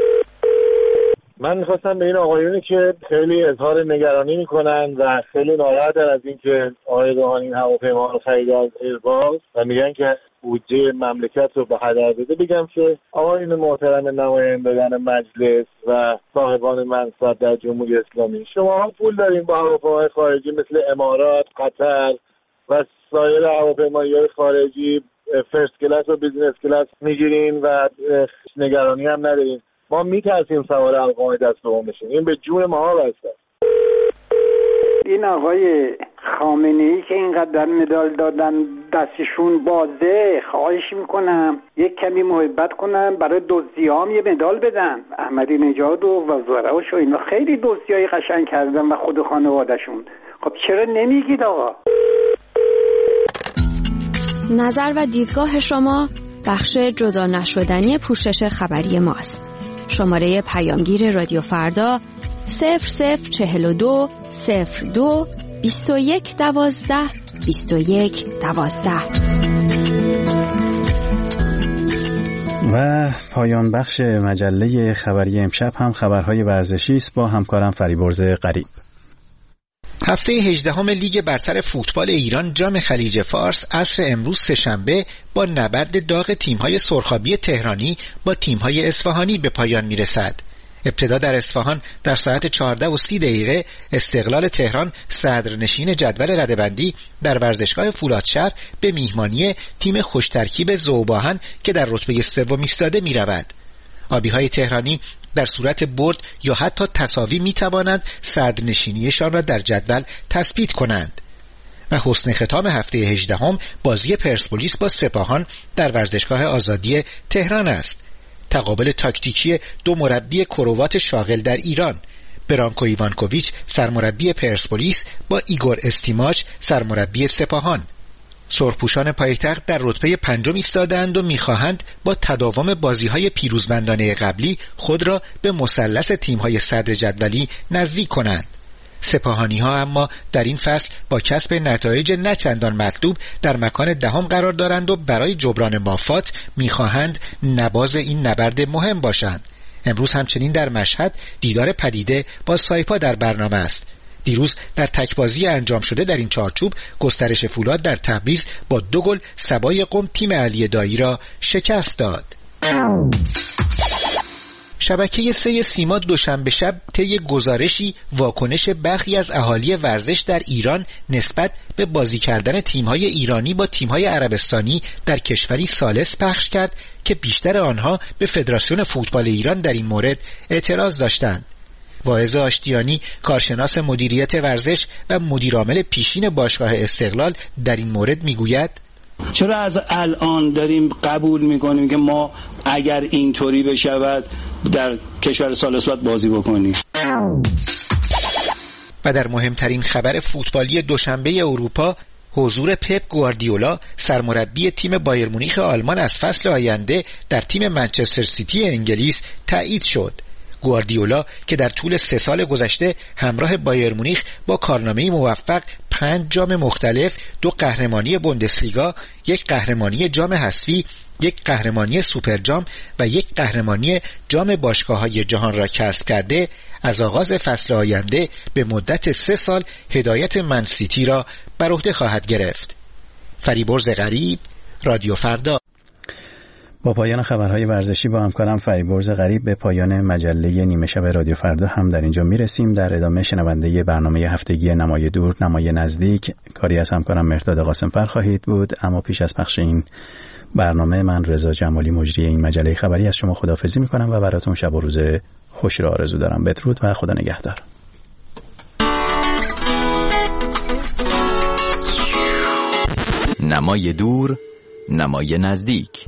من میخواستم به این آقایونی که خیلی اظهار نگرانی میکنن و خیلی ناراحتن از اینکه آقای روحانی این هواپیما رو خرید از ایرباز و میگن که بودجه مملکت رو به هدر بده، بگم که آقایون محترم نمایندگان مجلس و صاحبان منصب در جمهوری اسلامی، شما هم پول دارین با هواپیماهای خارجی مثل امارات، قطر و سایر هواپیماهای خارجی فرست کلاس و بیزنس کلاس میگیرین و نگرانی هم ندارین. ما میترسیم سوار ارقام دست دوم بشیم، این به جون ما بسته. این آقای خامنه‌ای که اینقدر مدال دادن دستشون بازه، خواهش میکنم یک کمی محبت کنم، برای دزدیام یه مدال بدن. احمدی نژاد و وزراش و اینا خیلی دزدیای قشنگ کردن و خود خانواده‌شون. خب چرا نمیگید آقا؟ نظر و دیدگاه شما بخش جدا نشدنی پوشش خبری ماست. شماره پیامگیر رادیو فردا صفر صفر چهل و دو صفر دو بیست و یک دوازده بیست و یک دوازده. و پایان بخش مجله خبری امشب هم خبرهای ورزشی است با همکارم فریبرز غریب. هفته هجدهم لیگ برتر فوتبال ایران جام خلیج فارس عصر امروز سه‌شنبه با نبرد داغ تیم‌های سرخابی تهرانی با تیم‌های اصفهانی به پایان می‌رسد. ابتدا در اصفهان در ساعت چهارده و سی دقیقه استقلال تهران صدرنشین جدول رده‌بندی در ورزشگاه فولادشهر به میهمانی تیم خوشترکیب ذوباهن که در رتبه سوم ایستاده می‌رود. آبی‌های تهرانی در صورت برد یا حتی تساوی می توانند صدرنشینیشان را در جدول تثبیت کنند. و حسن ختام هفته هجدهم بازی پرسپولیس با سپاهان در ورزشگاه آزادی تهران است. تقابل تاکتیکی دو مربی کروات شاغل در ایران، برانکو ایوانکوویچ سرمربی پرسپولیس با ایگور استیماچ سرمربی سپاهان. سرخپوشان پایتخت در رتبه پنجم ایستادند و می‌خواهند با تداوم بازی‌های پیروزمندانه قبلی خود را به مثلث تیم‌های صدر جدولی نزدیک کنند. سپاهانی‌ها اما در این فصل با کسب نتایج نچندان مطلوب در مکان دهم قرار دارند و برای جبران مافات می‌خواهند نباز این نبرد مهم باشند. امروز همچنین در مشهد دیدار پدیده با سایپا در برنامه است. دیروز در تکبازی انجام شده در این چارچوب گسترش فولاد در تبریز با دو گل سبای قم تیم علی دایی را شکست داد. شبکه سه سیما دوشنبه شب طی گزارشی واکنش برخی از اهالی ورزش در ایران نسبت به بازی کردن تیم‌های ایرانی با تیم‌های عربستانی در کشوری ثالث پخش کرد که بیشتر آنها به فدراسیون فوتبال ایران در این مورد اعتراض داشتند. واعظ آشتیانی کارشناس مدیریت ورزش و مدیرعامل پیشین باشگاه استقلال در این مورد میگوید چرا از الان داریم قبول میکنیم که ما اگر اینطوری بشود در کشور ثالث باید بازی بکنیم؟ و در مهمترین خبر فوتبالی دوشنبه اروپا، حضور پپ گواردیولا سرمربی تیم بایر مونیخ آلمان از فصل آینده در تیم منچستر سیتی انگلیس تایید شد. گواردیولا که در طول سه سال گذشته همراه بایر مونیخ با کارنامه‌ای موفق پنج جام مختلف، دو قهرمانی بوندسلیگا، یک قهرمانی جام حذفی، یک قهرمانی سوپر جام و یک قهرمانی جام باشگاه‌های جهان را کسب کرده، از آغاز فصل آینده به مدت سه سال هدایت من سیتی را بر عهده خواهد گرفت. فریبرز غریب، رادیو فردا. با پایان خبرهای ورزشی با همکارم فریبرز غریب به پایان مجله نیمه شب رادیو فردا هم در اینجا میرسیم. در ادامه شنونده برنامه هفتگی نمای دور نمای نزدیک کاری از همکارم مهرداد قاسم‌فر خواهید بود. اما پیش از پخش این برنامه من رضا جمالی مجری این مجله خبری از شما خداحافظی میکنم و براتون شب و روز خوش را آرزو دارم. بدرود و خدا نگهدار. نمای دور نمای نزدیک.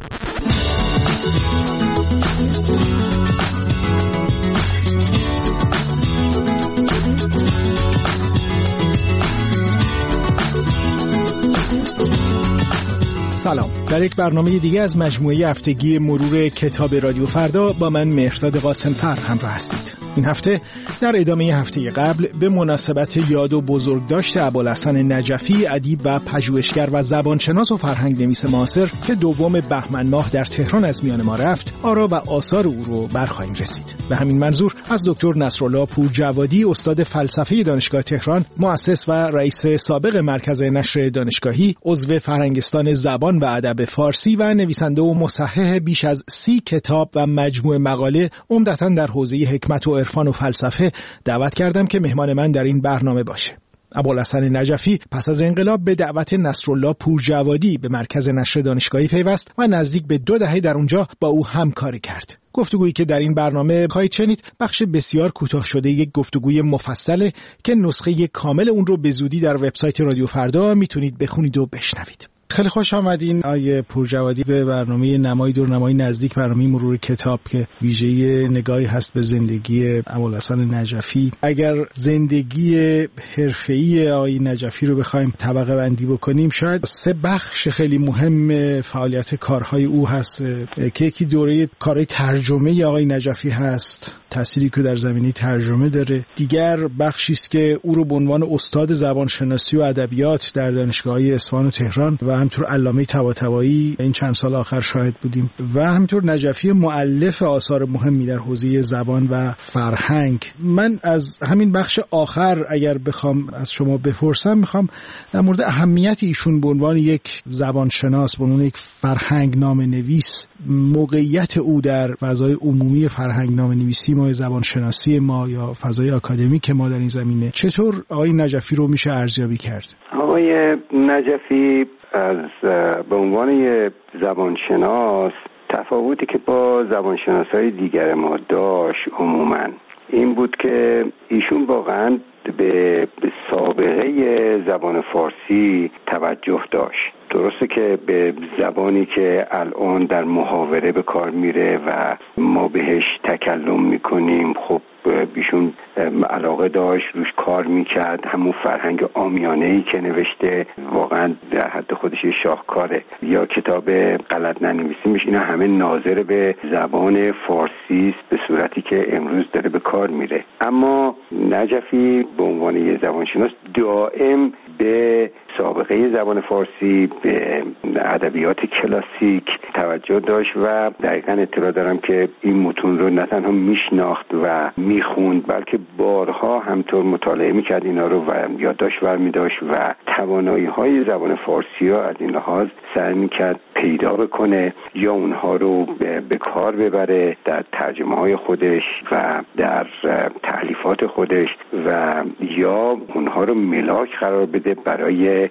سلام. در یک برنامه دیگه از مجموعه هفتگی مرور کتاب رادیو فردا با من مهرداد قاسم‌فر همراه هستید. این هفته در ادامه هفته قبل به مناسبت یاد و بزرگداشت ابوالحسن نجفی ادیب و پژوهشگر و زبانشناس و فرهنگ‌نویس معاصر که دوم بهمن ماه در تهران از میان ما رفت، آرا و آثار او رو برخواهیم رسید. به همین منظور از دکتر نصرالله پورجوادی استاد فلسفه دانشگاه تهران، مؤسس و رئیس سابق مرکز نشر دانشگاهی، عضو فرهنگستان زبان و ادب فارسی و نویسنده و مصحح بیش از سی کتاب و مجموعه مقاله عمدتاً در حوزه حکمت و عرفان و فلسفه دعوت کردم که مهمان من در این برنامه باشه. ابوالحسن نجفی پس از انقلاب به دعوت نصرالله پورجوادی به مرکز نشر دانشگاهی پیوست و نزدیک به دو دهه در اونجا با او همکاری کرد. گفتگویی که در این برنامه خواهید شنید بخش بسیار کوتاه شده یک گفتگوی مفصله که نسخه کامل اون رو به زودی در وبسایت رادیو فردا میتونید بخونید و بشنوید. خیلی خوش آمدین آیه پورجوادی به برنامه نمای دور نمای نزدیک، برنامه مرور کتاب که ویژه نگاهی هست به زندگی ابوالحسن نجفی. اگر زندگی حرفه‌ای آیه نجفی رو بخوایم طبقه بندی بکنیم، شاید سه بخش خیلی مهم فعالیت کارهای او هست که یکی دوره کارهای ترجمه آقای نجفی هست، تأثیری که در زمینه ترجمه داره. دیگر بخشی است که او رو به عنوان استاد زبانشناسی و ادبیات در دانشگاه‌های اصفهان و تهران و همینطور علامه طباطبایی این چند سال آخر شاهد بودیم و همینطور نجفی مؤلف آثار مهمی در حوزه زبان و فرهنگ. من از همین بخش آخر اگر بخوام از شما بپرسم، میخوام در مورد اهمیت ایشون به عنوان یک زبانشناس، به عنوان یک فرهنگ نامه‌نویس، موقعیت او در فضای عمومی فرهنگ نامه‌نویسی ما، زبانشناسی ما یا فضای آکادمیک ما در این زمینه، چطور آقای نجفی رو میشه ارزیابی کرد؟ آقای نجفی از به عنوان یه زبانشناس تفاوتی که با زبانشناسای دیگر ما داشت عموما این بود که ایشون واقعا به سابقه زبان فارسی توجه داشت. درسته که به زبانی که الان در محاوره به کار میره و ما بهش تکلم میکنیم، خب بیشون علاقه داشت، روش کار میکرد. همون فرهنگ عامیانه‌ای که نوشته واقعا در حد خودش شاهکاره. یا کتاب غلط ننویسیمش، اینا همه ناظر به زبان فارسی است به صورتی که امروز داره به کار میره. اما نجفی به عنوان یه زبانشناس دائم به سابقه زبان فارسی، به ادبیات کلاسیک توجه داشت و دقیقاً اطلاع دارم که این متون رو نه تنها میشناخت و میخوند، بلکه بارها همطور مطالعه میکرد اینا رو و یادداشت برمی‌داشت و توانایی‌های زبان فارسی رو از این لحاظ سعی میکرد پیدا بکنه یا اونها رو به کار ببره در ترجمه‌های خودش و در تألیفات خودش و یا اونها رو ملاک قرار بده برای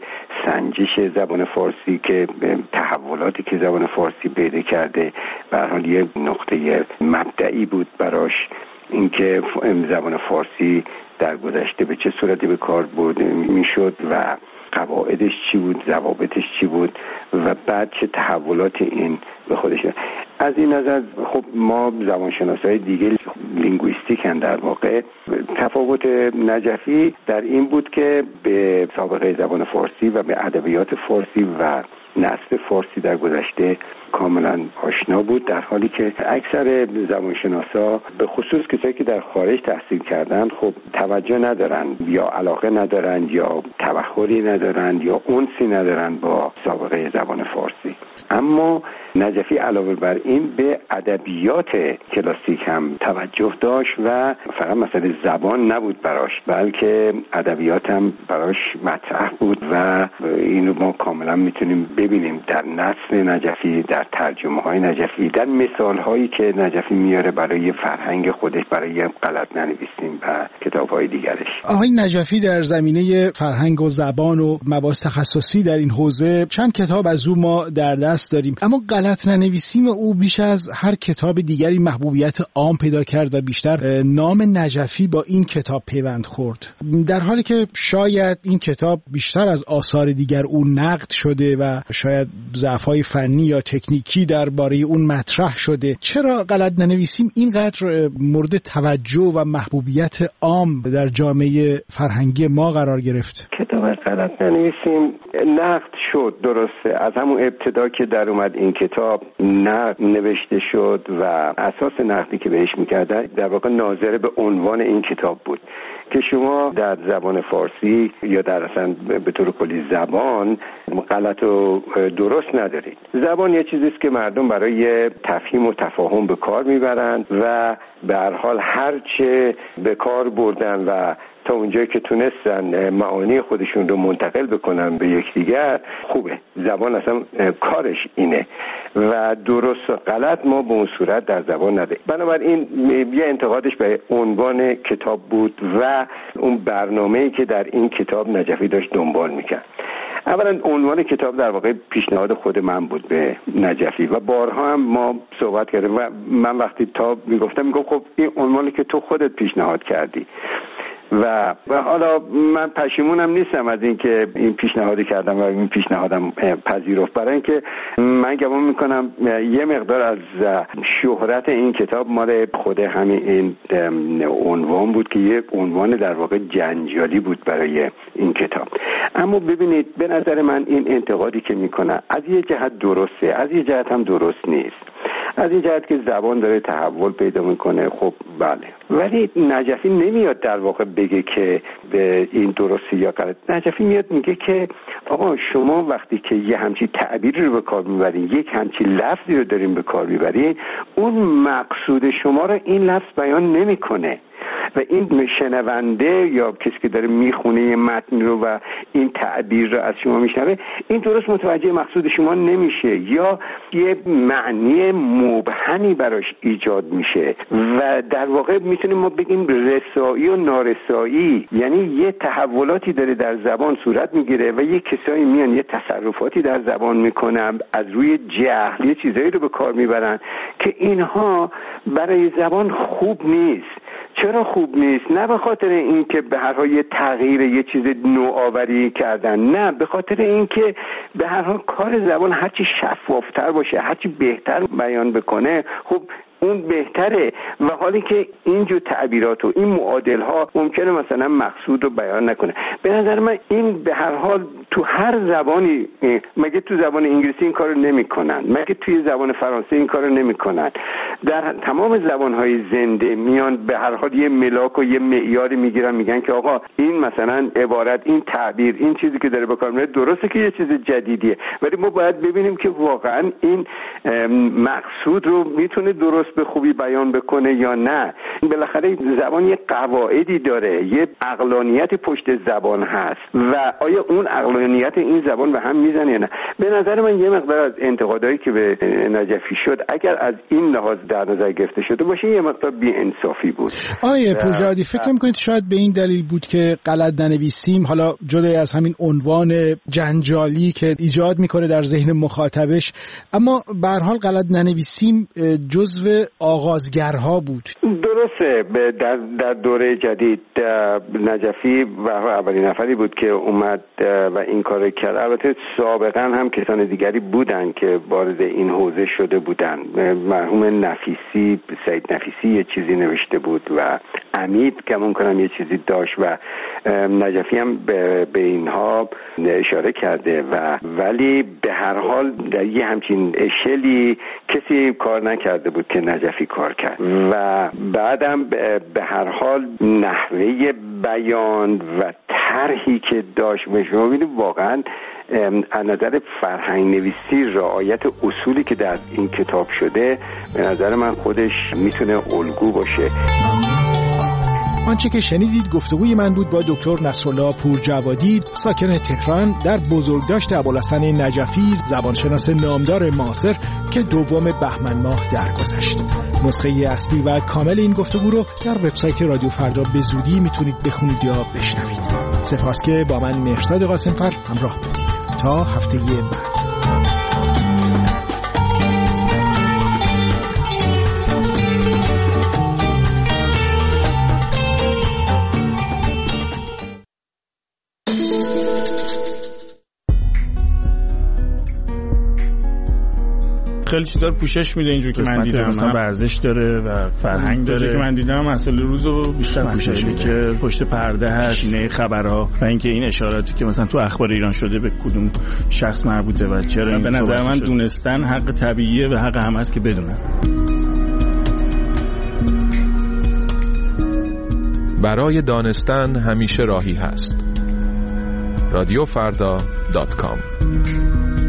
سنجش زبان فارسی که تحولاتی که زبان فارسی پیدا کرده. به هر حال یه نقطه مبدئی بود براش اینکه زبان فارسی در گذشته به چه صورتی به کار برده میشد و قواعدش چی بود، ضوابطش چی بود و بعد چه تحولات این به خودش. از این نظر خب ما زبانشناسای دیگه لینگویستیکن در واقع. تفاوت نجفی در این بود که به سابقه زبان فارسی و به ادبیات فارسی و نسل فارسی در گذشته کاملا آشنا بود، در حالی که اکثر زبانشناسا به خصوص کسایی که در خارج تحصیل کردن خب توجه ندارن یا علاقه ندارن یا تبحری ندارن یا انسی ندارن با سابقه زبان فارسی. اما نجفی علاوه بر این به ادبیات کلاسیک هم توجه داشت و فقط مسئله زبان نبود براش، بلکه ادبیات هم براش مطرح بود و اینو ما کاملا میتونیم ببینیم در نثر نجفی، در ترجمه های نجفی، در مثال هایی که نجفی میاره برای فرهنگ خودش، برای غلط ننویسیم و کتاب های دیگرش. آقای نجفی در زمینه فرهنگ و زبان و مباحث تخصصی در این حوزه چند کتاب از او ما در دست داریم، اما غلط ننویسیم او بیش از هر کتاب دیگری محبوبیت عام پیدا کرد و بیشتر نام نجفی با این کتاب پیوند خورد، در حالی که شاید این کتاب بیشتر از آثار دیگر او نقد شده و شاید ضعف‌های فنی یا تکنیکی درباره اون مطرح شده. چرا غلط ننویسیم اینقدر مورد توجه و محبوبیت عام در جامعه فرهنگی ما قرار گرفت؟ کتاب غلط ننویسیم نقد شد، درسته، از همون ابتدا که در اومد این کتاب نقد نوشته شد و اساس نقدی که بهش میکردن در واقع ناظر به عنوان این کتاب بود که شما در زبان فارسی یا در اصلا به طور کلی زبان غلط و درست ندارید. زبان یه چیزیست که مردم برای تفهیم و تفاهم به کار میبرند و به هر حال هر چه به کار بردن و تا اونجایی که تونستن معانی خودشون رو منتقل بکنن به یکدیگر خوبه. زبان اصلا کارش اینه و درست و غلط ما به اون صورت در زبان نداریم. بنابراین یه انتقادش به عنوان کتاب بود و اون برنامه‌ای که در این کتاب نجفی داشت دنبال میکرد. اولا عنوان کتاب در واقع پیشنهاد خود من بود به نجفی و بارها هم ما صحبت کردیم و من وقتی تا میگفتم میگم خب این عنوانی که تو خودت پیشنهاد کردی و و حالا من پشیمونم نیستم از اینکه این پیشنهادی کردم و این پیشنهادم پذیرفت، برای اینکه من گمان میکنم یه مقدار از شهرت این کتاب مال خود همین این عنوان بود که یه عنوان در واقع جنجالی بود برای این کتاب. اما ببینید به نظر من این انتقادی که میکنه از یه جهت درسته، از یه جهت هم درست نیست. از این جهت که زبان داره تحول پیدا میکنه، خب بله، ولی نجفی نمیاد در واقع بگه که به این درستی یا غلط. نجفی میاد میگه که آقا شما وقتی که یه همچی تعبیری رو به کار میبرین، یک همچی لفظی رو دارین به کار میبرین، اون مقصود شما رو این لفظ بیان نمیکنه و این شنونده یا کسی که داره میخونه یه متن رو و این تعبیر رو از شما میشنوه، این درست متوجه مقصود شما نمیشه یا یه معنی مبهمی براش ایجاد میشه و در واقع میتونیم ما بگیم رسایی و نارسایی، یعنی یه تحولاتی داره در زبان صورت میگیره و یه کسایی میان یه تصرفاتی در زبان میکنن از روی جهل، یه چیزایی رو به کار میبرن که اینها برای زبان خوب نیست. چرا خوب نیست؟ نه به خاطر اینکه به هر حال یه تغییر یه چیز نوآوری کردن، نه به خاطر اینکه به هر حال کار زبان هرچی شفافتر باشه، هرچی بهتر بیان بکنه، خب اون بهتره و حالی که اینجور تعبیرات و این معادل ها ممکنه مثلا مقصود رو بیان نکنه. به نظر من این به هر حال تو هر زبانی، مگه تو زبان انگلیسی این کارو نمیکنن؟ مگه توی زبان فرانسه این کارو نمیکنن؟ در تمام زبانهای زنده میان به هر حال یه ملاک و یه معیاری میگیرن، میگن که آقا این مثلا عبارت، این تعبیر، این چیزی که داره به کار میره درسته که یه چیز جدیدیه، ولی ما باید ببینیم که واقعا این مقصود رو میتونه درست به خوبی بیان بکنه یا نه. بالاخره زبان یه قواعدی داره، یه عقلانیت پشت زبان هست و آیا اون عقلانیت این زبان به هم میزنه یا نه؟ به نظر من یه مقدار از انتقادایی که به نجفی شد اگر از این لحاظ در نظر گرفته شده باشه یه مقدار بی‌انصافی بود. آیه پورژادی فکر می‌کنید شاید به این دلیل بود که غلط ننویسیم، حالا جدا از همین عنوان جنجالی که ایجاد میکنه در ذهن مخاطبش، اما به هر حال غلط ننویسیم جزو آغازگرها بود. درسته. در, در دوره جدید نجفی و اولین نفری بود که اومد و این کار کرد. البته سابقا هم کسان دیگری بودن که وارد این حوزه شده بودن. مرحوم نفیسی، سید نفیسی یه چیزی نوشته بود و امید گمان کنم یه چیزی داشت و نجفی هم به, به اینها اشاره کرده و ولی به هر حال در یه همچین اشلی کسی کار نکرده بود که نجفی کار کرد و بعدم به هر حال نحوه بیان و طرحی که داشت به شما ببینید واقعا از نظر فرهنگ نویسی رعایت اصولی که در این کتاب شده به نظر من خودش میتونه الگو باشه. آنچه که شنیدید گفتگوی من بود با دکتر نصرالله پورجوادی، ساکن تهران، در بزرگداشت ابوالحسن نجفی، زبانشناس نامدار معاصر که دوم بهمن ماه درگذشت. نسخه اصلی و کامل این گفتگو رو در وبسایت رادیو فردا به زودی میتونید بخونید یا بشنوید. سپاس که با من مهرداد قاسمفر همراه بودید. تا هفته بعد. خیلی چیزا رو پوشش میده اینجور که من دیدم، مثلا ورزش داره و فرهنگ داره که من دیدم مسئله روزو بیشتر پوشش میده که پشت پرده هست، نه خبرها و اینکه این اشاراتی که مثلا تو اخبار ایران شده به کدوم شخص مربوطه و چرا این به نظر من دونستن حق طبیعیه و حق همه است که بدونن. برای دانستن همیشه راهی هست. رادیو فردا دات کام